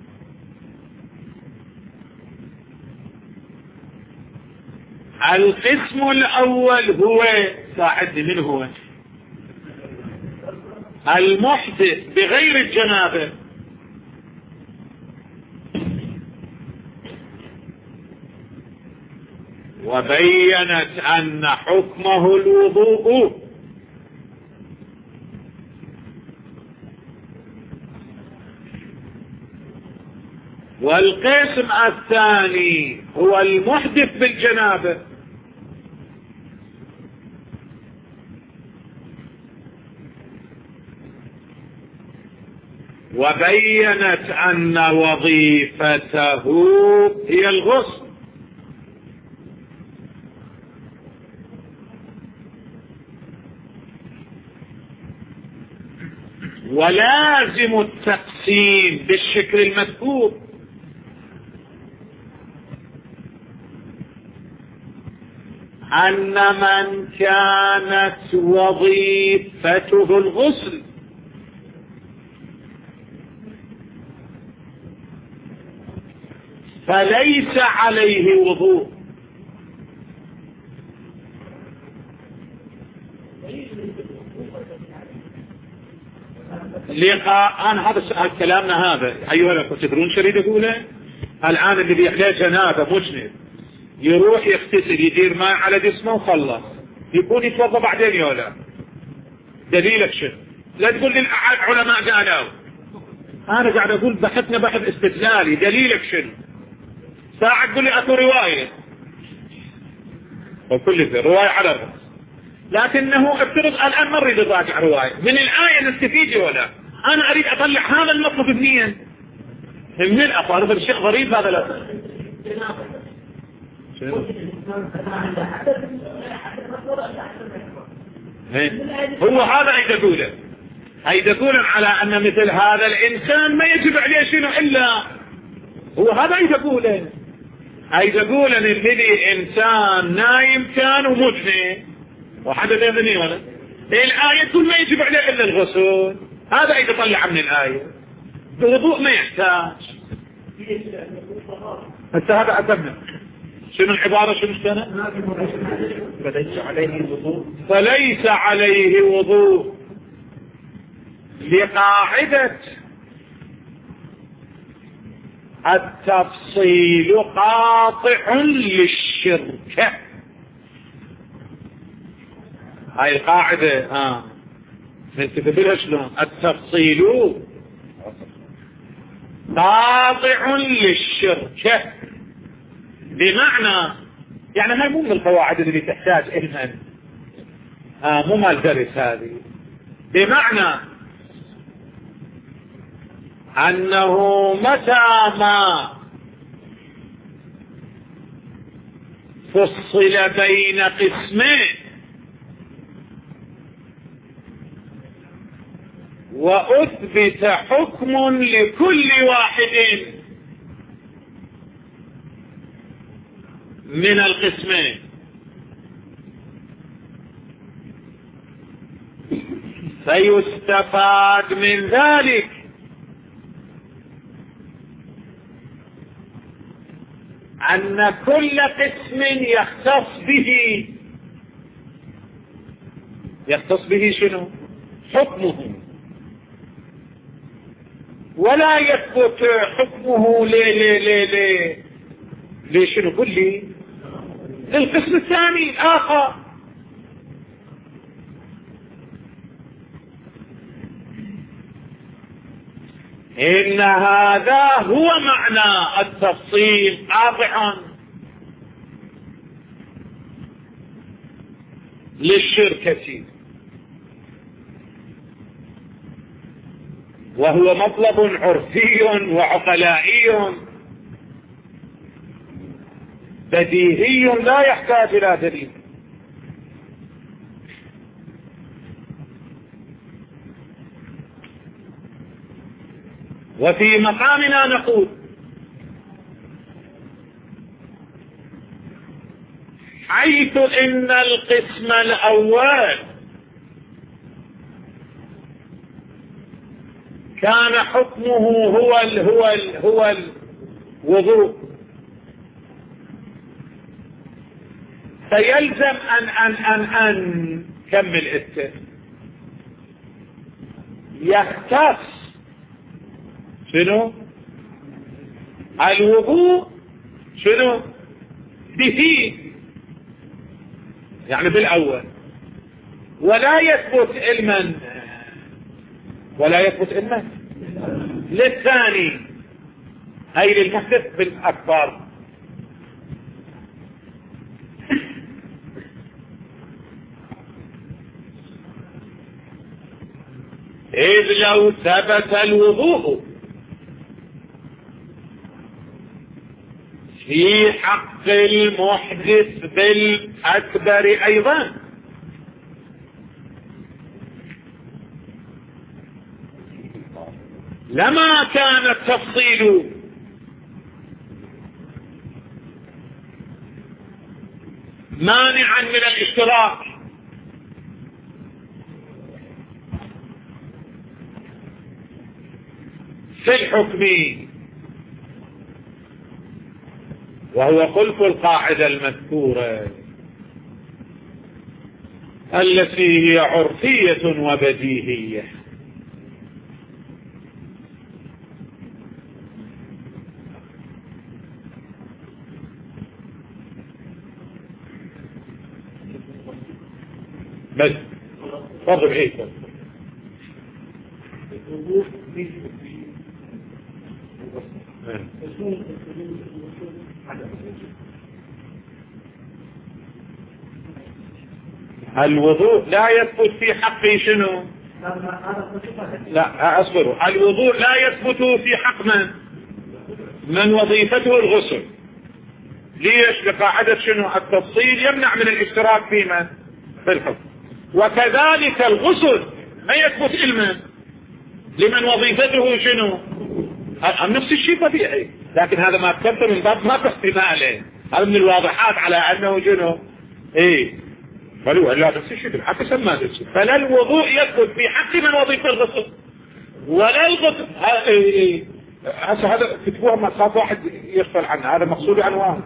A: القسم الأول هو ساعدني من هو المحدث بغير الجنابة، وبينت أن حكمه الوضوء، والقسم الثاني هو المحدث بالجنابة، وبينت أن وظيفته هي الغسل، ولازم التقسيم بالشكل المذكور أن من كانت وظيفته الغسل فليس عليه وضوء، أنا هذا السؤال كلامنا هذا أيها الأخوة تدرون شريد أقوله الآن اللي بيحليه جنابه مجنب يروح يغتسل يدير ماء على جسمه وخلص يكون يتوضا بعدين يولا، دليلك شنو؟ لا تقول لي العلماء قالوا، انا قاعد اقول بحثنا بحث استدلالي، دليلك شنو؟ ساعة تقول لي اكو رواية وكل رواية على الرأس، لكنه افترض الان ما اريد اراجع رواية من الآية نستفيد ولا انا اريد اطلع هذا المطلب منين؟ من الافارق الشيء غريب هذا لا هو هذا أي تقول على أن مثل هذا الإنسان ما يجب عليه شنو إلا هو هذا أي تقول أن الذي إنسان نايم كان ومجني وحدث يذني ولا الآية تقول ما يجب عليه إلا الغسل، هذا أي تطلع من الآية بوضوء ما يحتاج. هسه هذا أتمنى شنو العبارة شنو كانت؟ فليس عليه وضوء لقاعدة التفصيل قاطع للشرك، هاي القاعدة نستفيدها شلون؟ التفصيل قاطع للشرك، بمعنى يعني هاي مو من القواعد اللي تحتاج علما، مو مال درس هذه، بمعنى أنه متى ما فصل بين قسمين وأثبت حكم لكل واحد من القسمين فيستفاد من ذلك أن كل قسم يختص به شنو؟ حكمه، ولا يثبت حكمه لشنو؟ قل لي للقسم الثاني الآخر. إن هذا هو معنى التفصيل قاطعا للشركة، وهو مطلب عرفي وعقلائي بديهي لا يحتاج إلى دليل. وفي مقامنا نقول حيث إن القسم الأول كان حكمه هو الوضوء، فيلزم أن كمل يختص شنو الوضوء شنو به، يعني بالأول، ولا يثبت علما للثاني، أي للمحدث بالأكبر. إذ لو ثبت الوضوء في حق المحدث بالأكبر أيضا لما كان التفصيل مانعا من الاشتراك، في الحكم، وهو خلف القاعدة المذكورة التي هي عرفية وبديهية. بس تفضل عيسى. الوضوء لا يثبت في حقه شنو؟ لا اصبروا، الوضوء لا يثبت في حق من وظيفته الغسل. ليش؟ لقاعدة شنو؟ التفصيل يمنع من الاشتراك في الحكم. وكذلك الغسل ما يثبت لمن وظيفته شنو؟ نفس الشيء طبيعي، لكن هذا ما تكتر من باب ما باحتماله، هذا من الواضحات على انه شنو؟ فلو لا نفس الشيء حتى سمى نفسه. فلا الوضوء يثبت في حق من وظيفة الغسل ولا الغسل. هذا كتبوها ما خاف واحد يغفل عنها، هذا مقصود عنوان.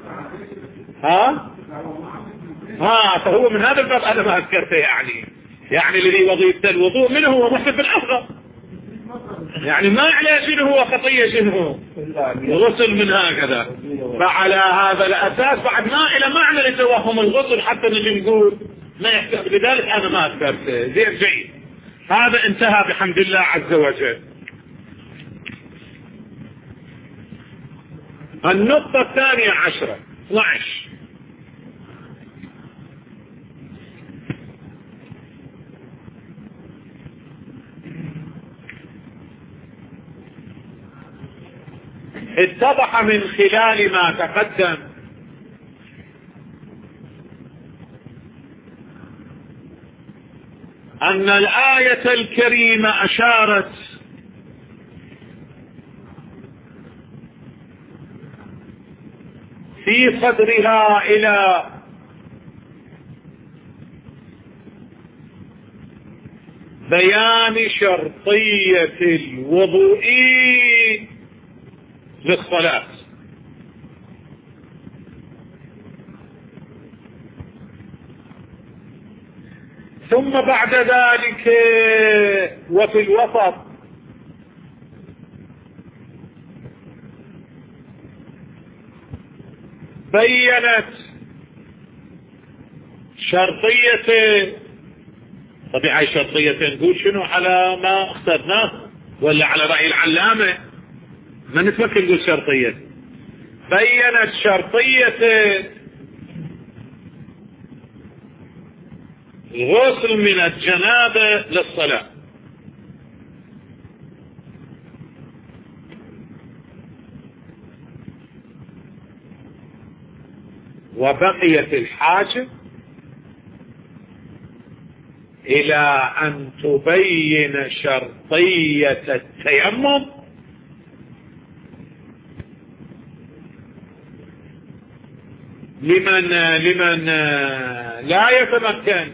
A: فهو من هذا الباب انا ما اذكرته، يعني الذي وظيفة الوضوء منه هو محدث بالأصغر، يعني ما عليه شنو هو خطية شنو غسل من هكذا. فعلى هذا الأساس بعد ما إلى معنى لتوهم الغسل حتى نجي نقول ما يحتاج، لذلك أنا ما أذكرته. زين جيد، هذا انتهى بحمد الله عز وجل. النقطة 12 اتضح من خلال ما تقدم أن الآية الكريمة أشارت في صدرها إلى بيان شرطية الوضوء للصلاة، ثم بعد ذلك وفي الوسط بينت شرطية. طبيعي شرطية نقول شنو على ما اخترناه، ولا على رأي العلامة ما نتمكن نقول شرطية. بينت شرطية الغسل من الجنابة للصلاة. وبقيت الحاجة إلى أن تبين شرطية التيمم لمن لا يتمكن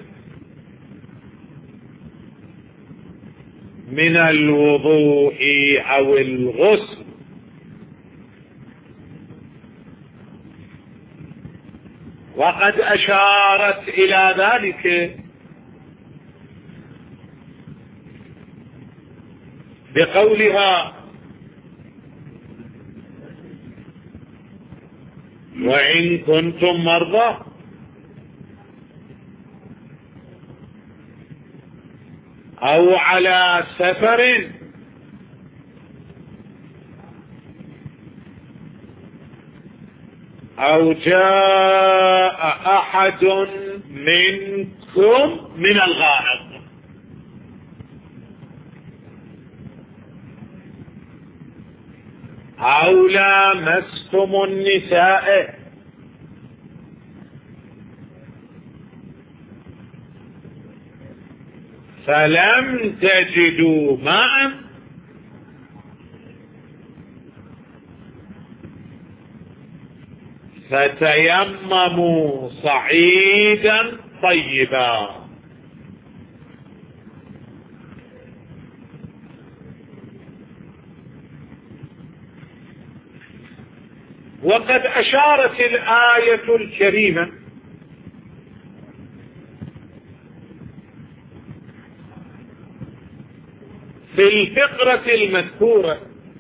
A: من الوضوء أو الغسل. وقد أشارت إلى ذلك بقولها: وإن كنتم مرضى أو على سفر أو جاء أحد منكم من الغائط أو لامستم النساء فلم تجدوا ماء فتيمموا صعيدا طيبا. وقد أشارت الآية الكريمة في الفقرة المذكورة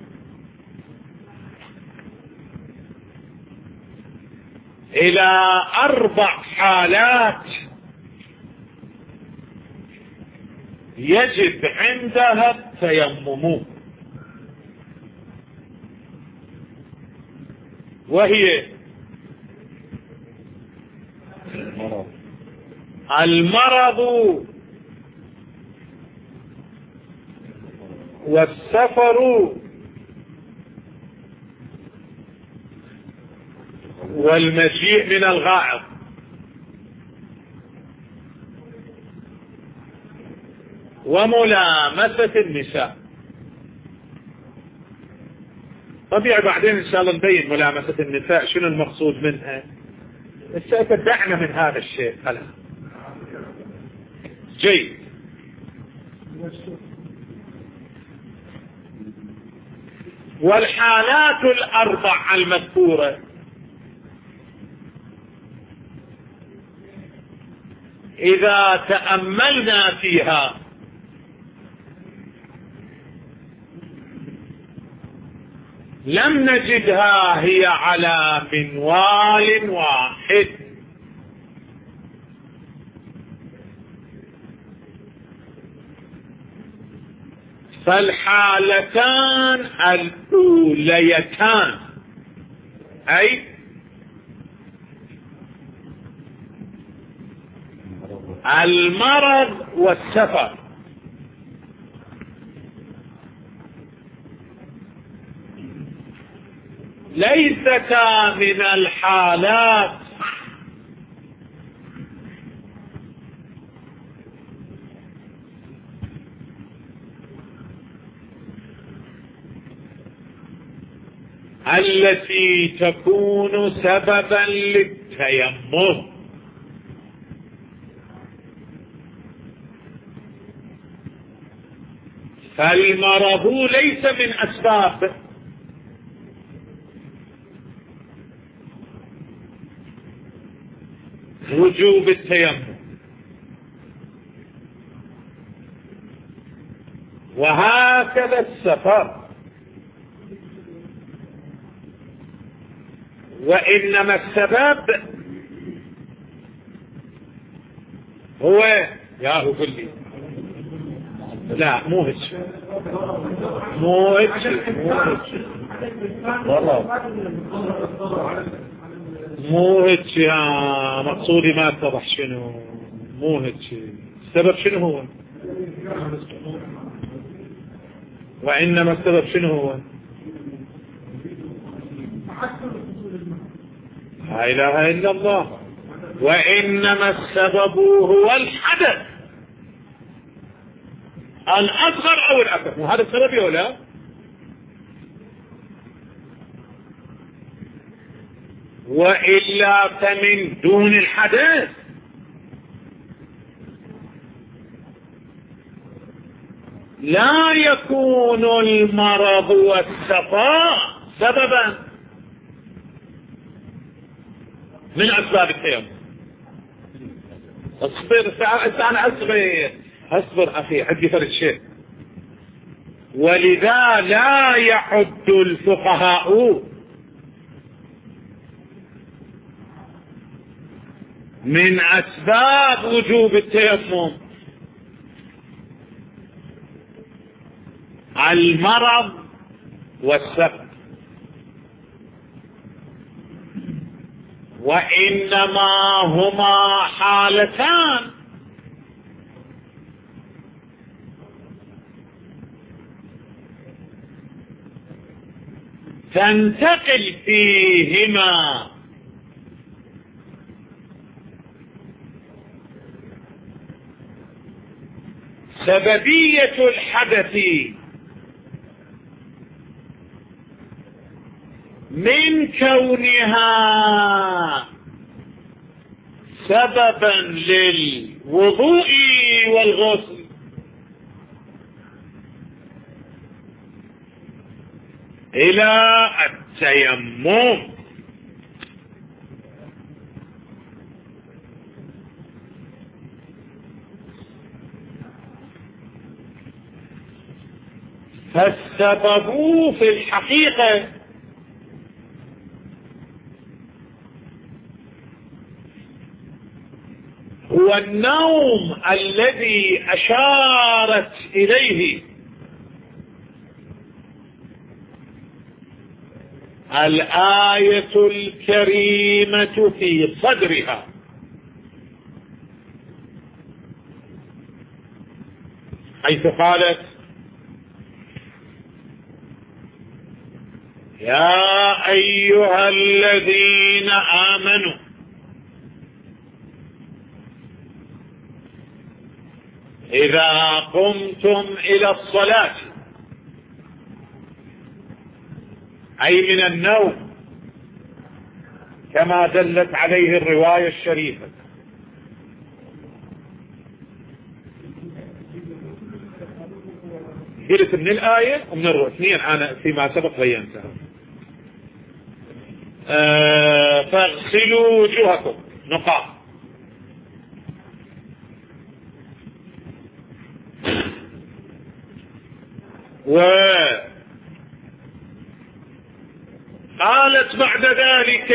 A: إلى 4 حالات يجب عندها التيمم، وهي المرض والسفر والمجيء من الغائط. وملامسة النساء. طبيعي بعدين إن شاء الله نبين ملامسة النساء شنو المقصود منها، بس تدعنا من هذا الشيء. هلا جيد. والحالات ال4 المذكورة إذا تأملنا فيها لم نجدها هي على منوال واحد، فالحالتان الأوليتان أي المرض والسفر ليستا من الحالات التي تكون سببا للتيمم، فالمرض ليس من أسباب وجوب التيمم. وهكذا السفر. وإنما السبب هو يا قل لي لا مو هيك والله مو هيك يا مقصودي، ما اتضح شنو مو هيك. السبب شنو هو؟ وإنما السبب شنو هو؟ لا إله إلا الله. وإنما السبب هو الحدث الأصغر أو الأكبر، وهذا السبب ولا؟ وإلا فمن دون الحدث لا يكون المرض والسفاء سببا من أسباب التيمم. أنا أصبر أخي، عندي فرق شيء. ولذا لا يحد الفقهاء من أسباب وجوب التيمم المرض والسفر، وإنما هما حالتان تنتقل فيهما سببية الحدث من كونها سببا للوضوء والغسل إلى التيمم. فالسبب في الحقيقة هو النوم الذي أشارت إليه الآية الكريمة في صدرها، حيث قالت: يا أيها الذين آمنوا إذا قمتم إلى الصلاة، أي من النوم كما دلت عليه الرواية الشريفة. قلت من الآية ومن الرؤية اثنين أنا فيما سبق بينتها. فاغسلوا وجوهكم نقاط، وقالت بعد ذلك: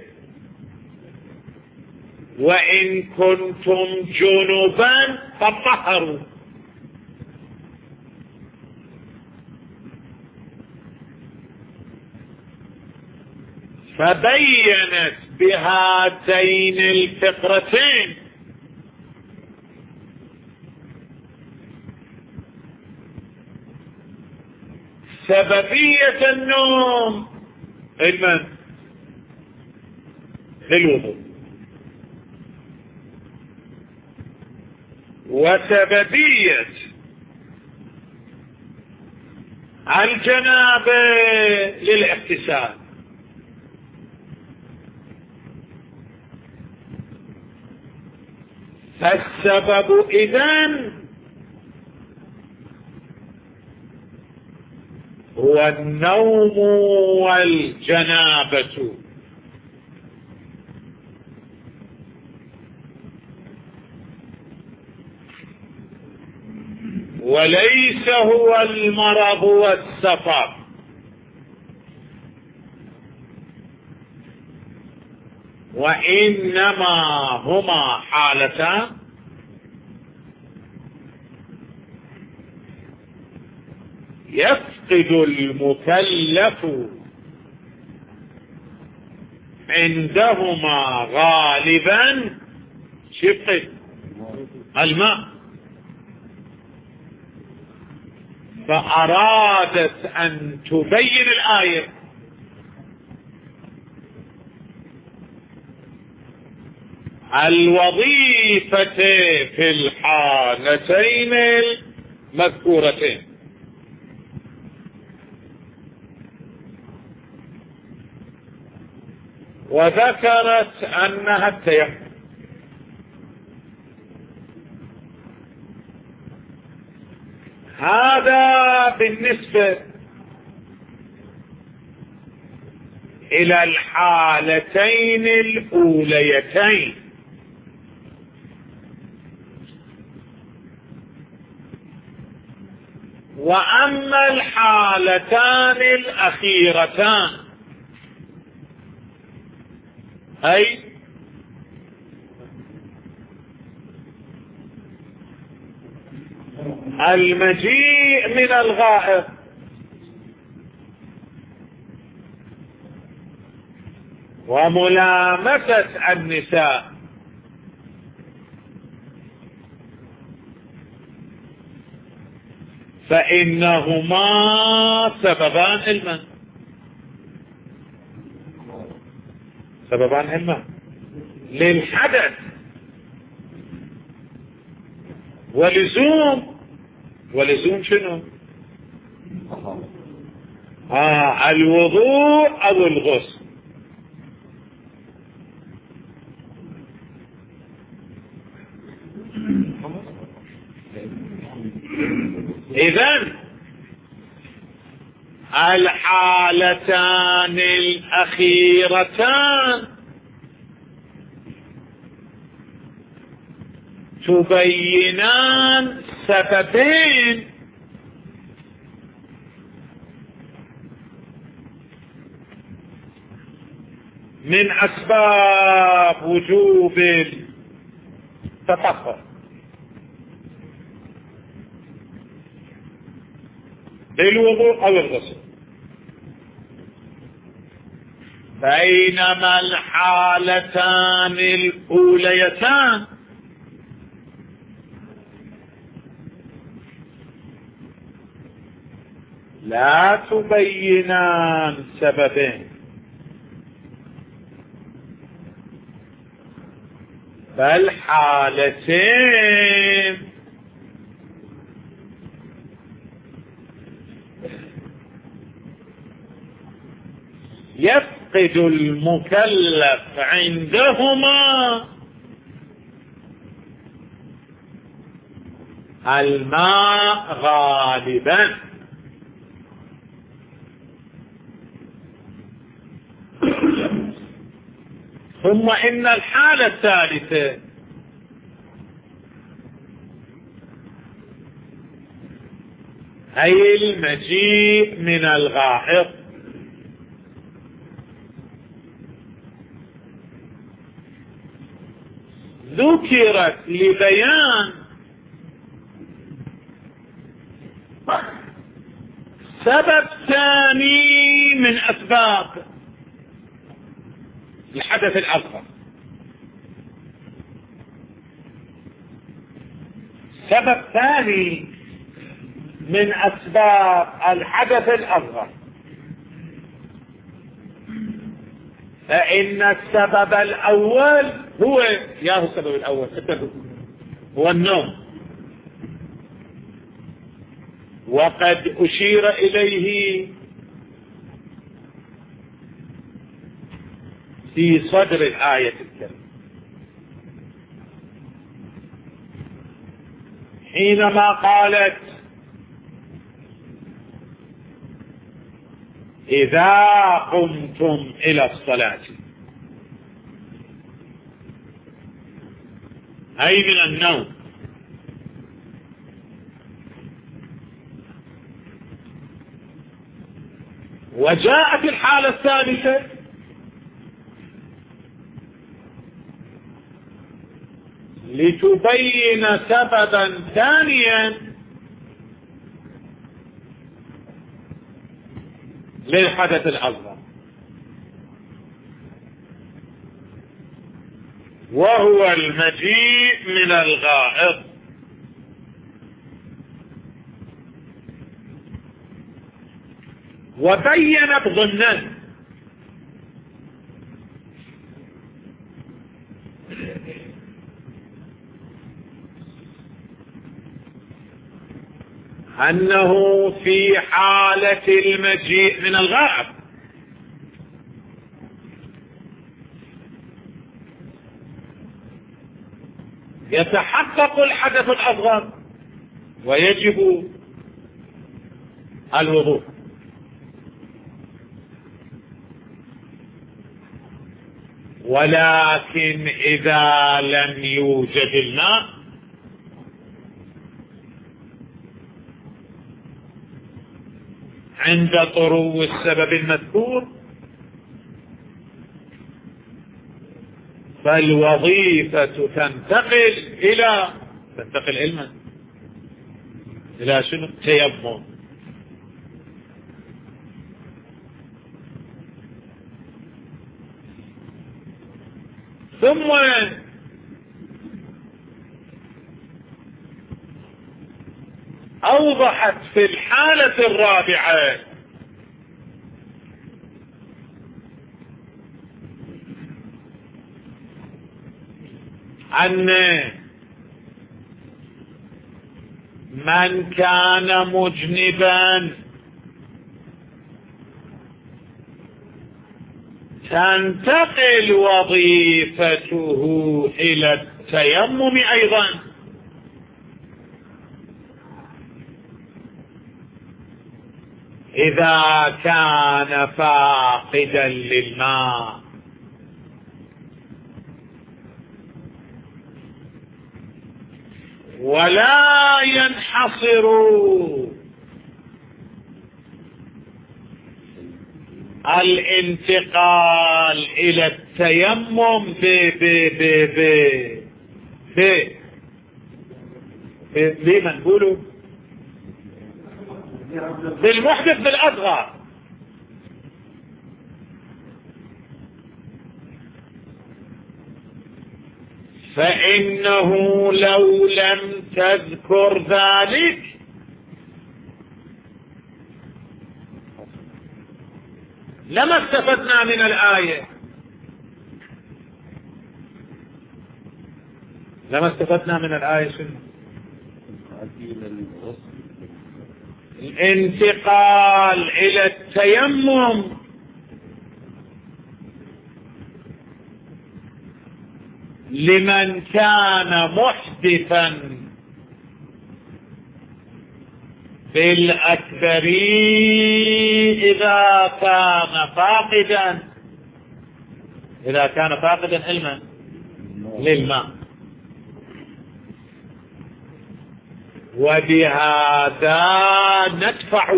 A: وإن كنتم جنبا فطهروا. فبينت بهاتين الفقرتين سببية النوم للوضوء، وسببية الجنابة للاغتسال. فالسبب إذن هو النوم والجنابة، وليس هو المرض والسفر. وإنما هما حالتان يفقد المكلف عندهما غالبا شفق الماء، فأرادت أن تبين الآية الوظيفة في الحالتين المذكورتين. وذكرت أنها التيمم. هذا بالنسبة إلى الحالتين الأوليتين. وأما الحالتان الأخيرتان أي المجيء من الغائب وملامسة النساء، فإنهما سببان علما، سببان علما للحدث ولزوم شنو؟ الوضوء أو الغسل. إذن الحالتان الأخيرتان تبينان سببين من أسباب وجوب التطهر بالوضوء أو الغسل، بينما الحالتان الأوليتان لا تبينان سببين بل حالتين يفقد المكلف عندهما الماء غالبا. ثم إن الحالة الثالثة أي المجيء من الغائط، ذكرت لبيان سبب ثاني من أسباب الحدث الأصغر. سبب ثاني من أسباب الحدث الأصغر، فإن السبب الأول هو السبب الأول هو النوم، وقد أشير إليه في صدر الآية الكريمة حينما قالت إذا قمتم إلى الصلاة، أي من النوم. وجاءت الحالة الثالثة لتبين سببا ثانيا للحدث الأصغر، وهو المجيء من الغائط. وبينت ضمنا أنه في حالة المجيء من الغائط يتحقق الحدث الأصغر ويجب الوضوء. ولكن إذا لم يوجد الماء عند طرو السبب المذكور فالوظيفة تنتقل إلى شنو؟ التيمم. ثم أوضحت في الحالة الرابعة أن من كان مجنبا تنتقل وظيفته إلى التيمم أيضا، إذا كان فاقدا للماء. ولا ينحصر الانتقال إلى التيمم لمن نقوله بالمحدث بالأصغر، فإنه لو لم تذكر ذلك لما استفدنا من الآية، شنو؟ الانتقال إلى التيمم لمن كان محدثا بالأكبر إذا كان فاقدا علما للماء. وبهذا ندفع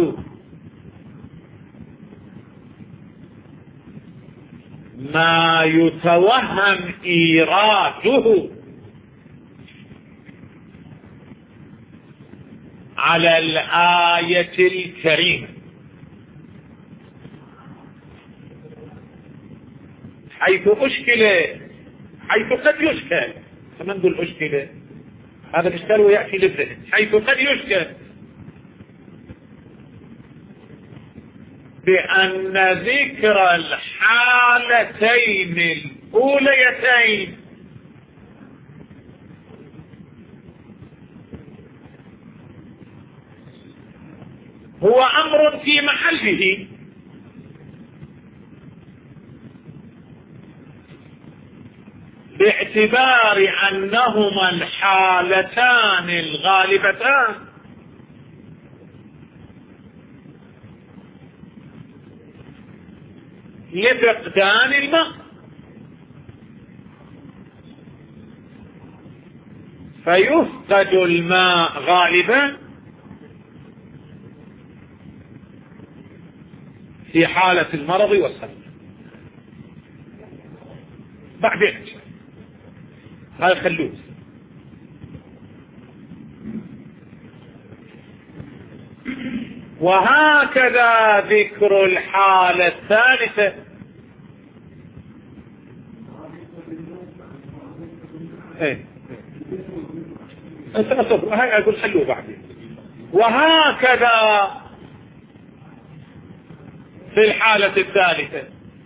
A: ما يتوهم إيراده على الآية الكريمة، حيث قد يشكل، كما نقول أشكل، هذا الإشكال ويأتي للذهن، حيث قد يشكل بأن ذكر الحالتين الأوليتين هو أمر في محله، باعتبار أنهما الحالتان الغالبتان لفقدان الماء، فيفقد الماء غالبا في حالة المرض والسفر. بعدين هاي خلوه. وهكذا ذكر الحالة الثالثة. هاي أقول حلو بعدين. وهكذا في الحالة الثالثة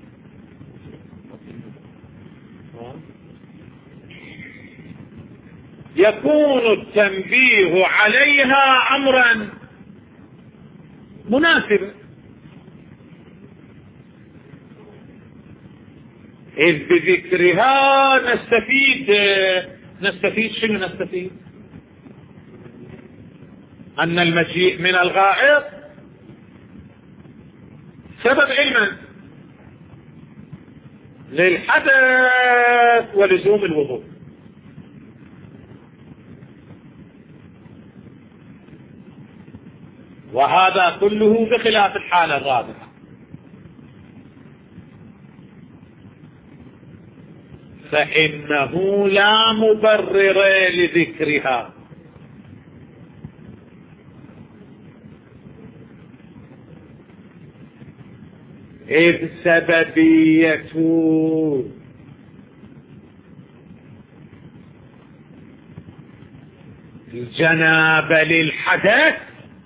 A: يكون التنبيه عليها أمرا مناسبا، إذ بذكرها نستفيد شنو نستفيد؟ أن المجيء من الغائط سبب علما للحدث ولزوم الوضوء. وهذا كله بخلاف الحالة الرابعة، فإنه لا مبرر لذكرها، إذ سببية الجنابة للحدث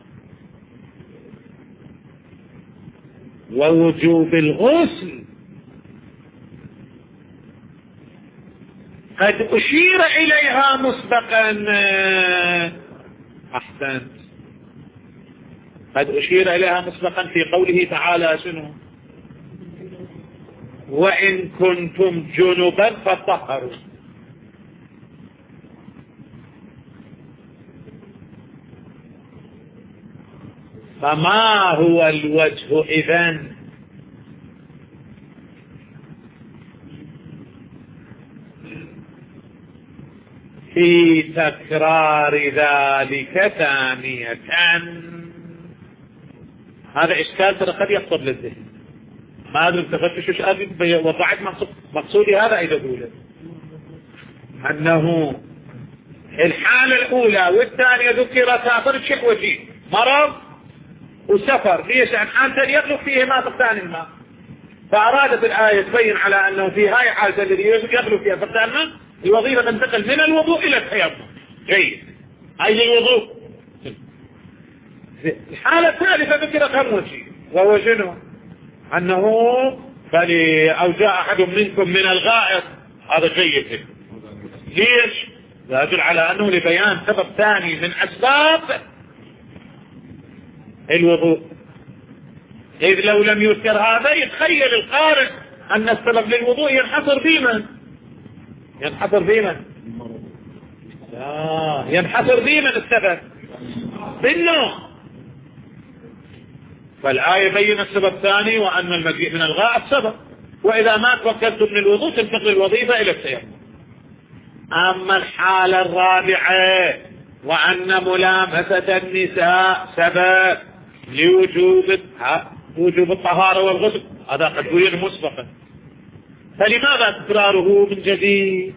A: ووجوب الغسل قد أشير إليها مسبقا. أحسنت، قد أشير إليها مسبقا في قوله تعالى شنو؟ وإن كنتم جنبا فطهروا. فما هو الوجه إذن في تكرار ذلك ثانية؟ هذا إشكال ترى قد يخطر للذهن، ما أدري تفتش وضعت مقصودي هذا إذا أقوله أنه الحالة الأولى والثانية ذكرتا طرد شيء وجيه مرض وسفر، ليش؟ عن حالة يغلق فيه ما فقدان الماء، فأرادت الآية تبين على أنه في هاي حالة الذي يغلق فيها فقدان الماء الوظيفة تنتقل من الوضوء إلى التيمم. جيد، أي للوضوء. الحالة الثالثة ذكرت هم وجيه، وهو شنو؟ أنه أو جاء أحد منكم من الغائط، هذا جيد. ليش؟ يدل على أنه لبيان سبب ثاني من أسباب الوضوء، إذ لو لم يذكر هذا يتخيل القارئ أن السبب للوضوء ينحصر بمن؟ ينحصر بمن؟ ينحصر بمن السبب؟ بالنوم. فالآية بين السبب الثاني وأن المجيء من الغائط سبب، وإذا ما توكلت من الوضوء تنتقل الوظيفة إلى التيمم. أما الحالة الرابعة وأن ملامسة النساء سبب لوجوب الطهارة والغسل، هذا قد بين مسبقا، فلماذا تكراره من جديد؟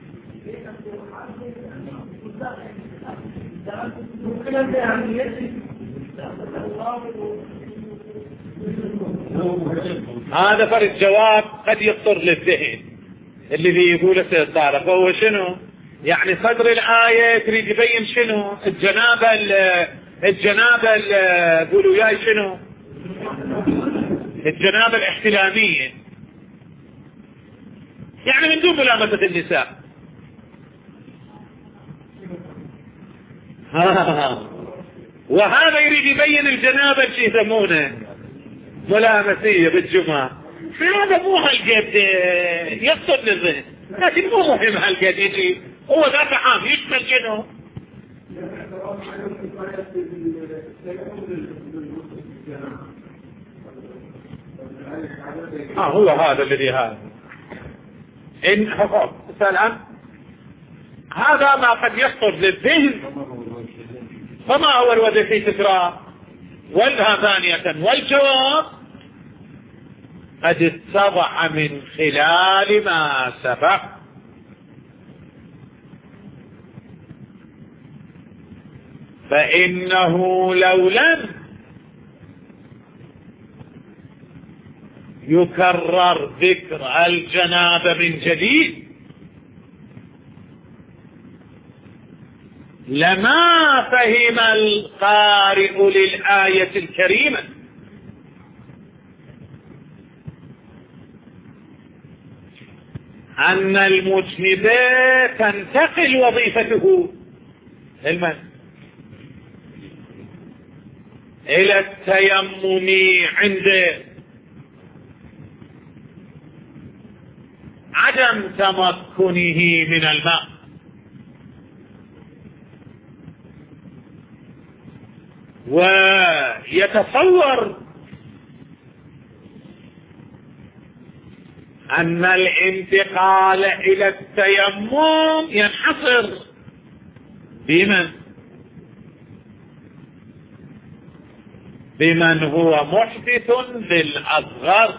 A: هذا فرق جواب قد يخطر للذهن الذي يقول السيطارة، فهو شنو؟ يعني صدر الآية تريد يبين شنو؟ الجنابة قولوا ياي شنو؟ الجنابة الاحتلامية، يعني من دون ملامسة النساء. وهذا يريد يبين الجنابة اللي يسمونه ملامسية بالجمعة. هذا مو هالقد يقصد للذهن، لكن مو مهم هالقد يجي، هو ذاك عام يشمل شنو؟ هو هذا الذي إن حقوق الآن هذا ما قد يخطر للذهن. فما هو الوجه في تكرار؟ والها ثانية، والجواب قد اتضح من خلال ما سبق، فإنه لو لم يكرر ذكر الجنابة من جديد لما فهم القارئ للآية الكريمة أن المجنب تنتقل وظيفته إلى التيمم عند عدم تمكنه من الماء، ويتصور أن الانتقال إلى التيمم ينحصر بمن هو محدث بالأصغر،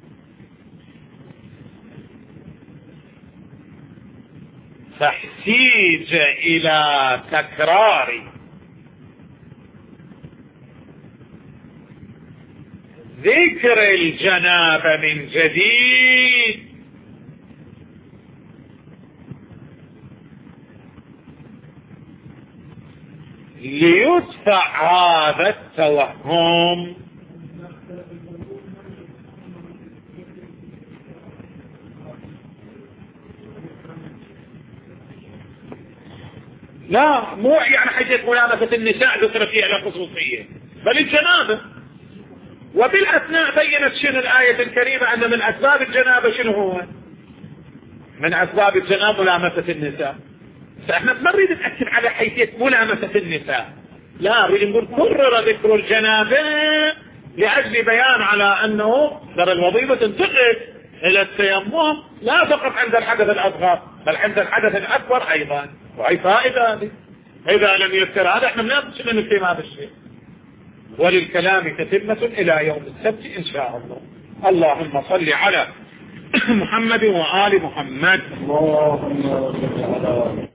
A: فاحتيج إلى تكرار ذكر الجنابة من جديد ليدفع هذا التوهم. لا، مو يعني حاجة ملامسة النساء ذكر فيها لا خصوصية، بل الجنابة. وبالأثناء بينت شنو الآية الكريمة أن من أسباب الجنابة شنو هو؟ من أسباب الجنابة ملامسة النساء. فإحنا ما نريد نأكد على حيثية ملامسة النساء، لا، نريد نقول كرر ذكر الجنابة لأجل بيان على أنه ترى الوظيفة تنتقل إلى التيمم لا فقط عند الحدث الأصغر بل عند الحدث الأكبر أيضا. وأي فائدة إذا لم يذكر هذا؟ إحنا ما نقدر نفهم هذا الشيء. وللكلام تتمة إلى يوم السبت إن شاء الله. اللهم صل على محمد وآل محمد.
B: اللهم صل على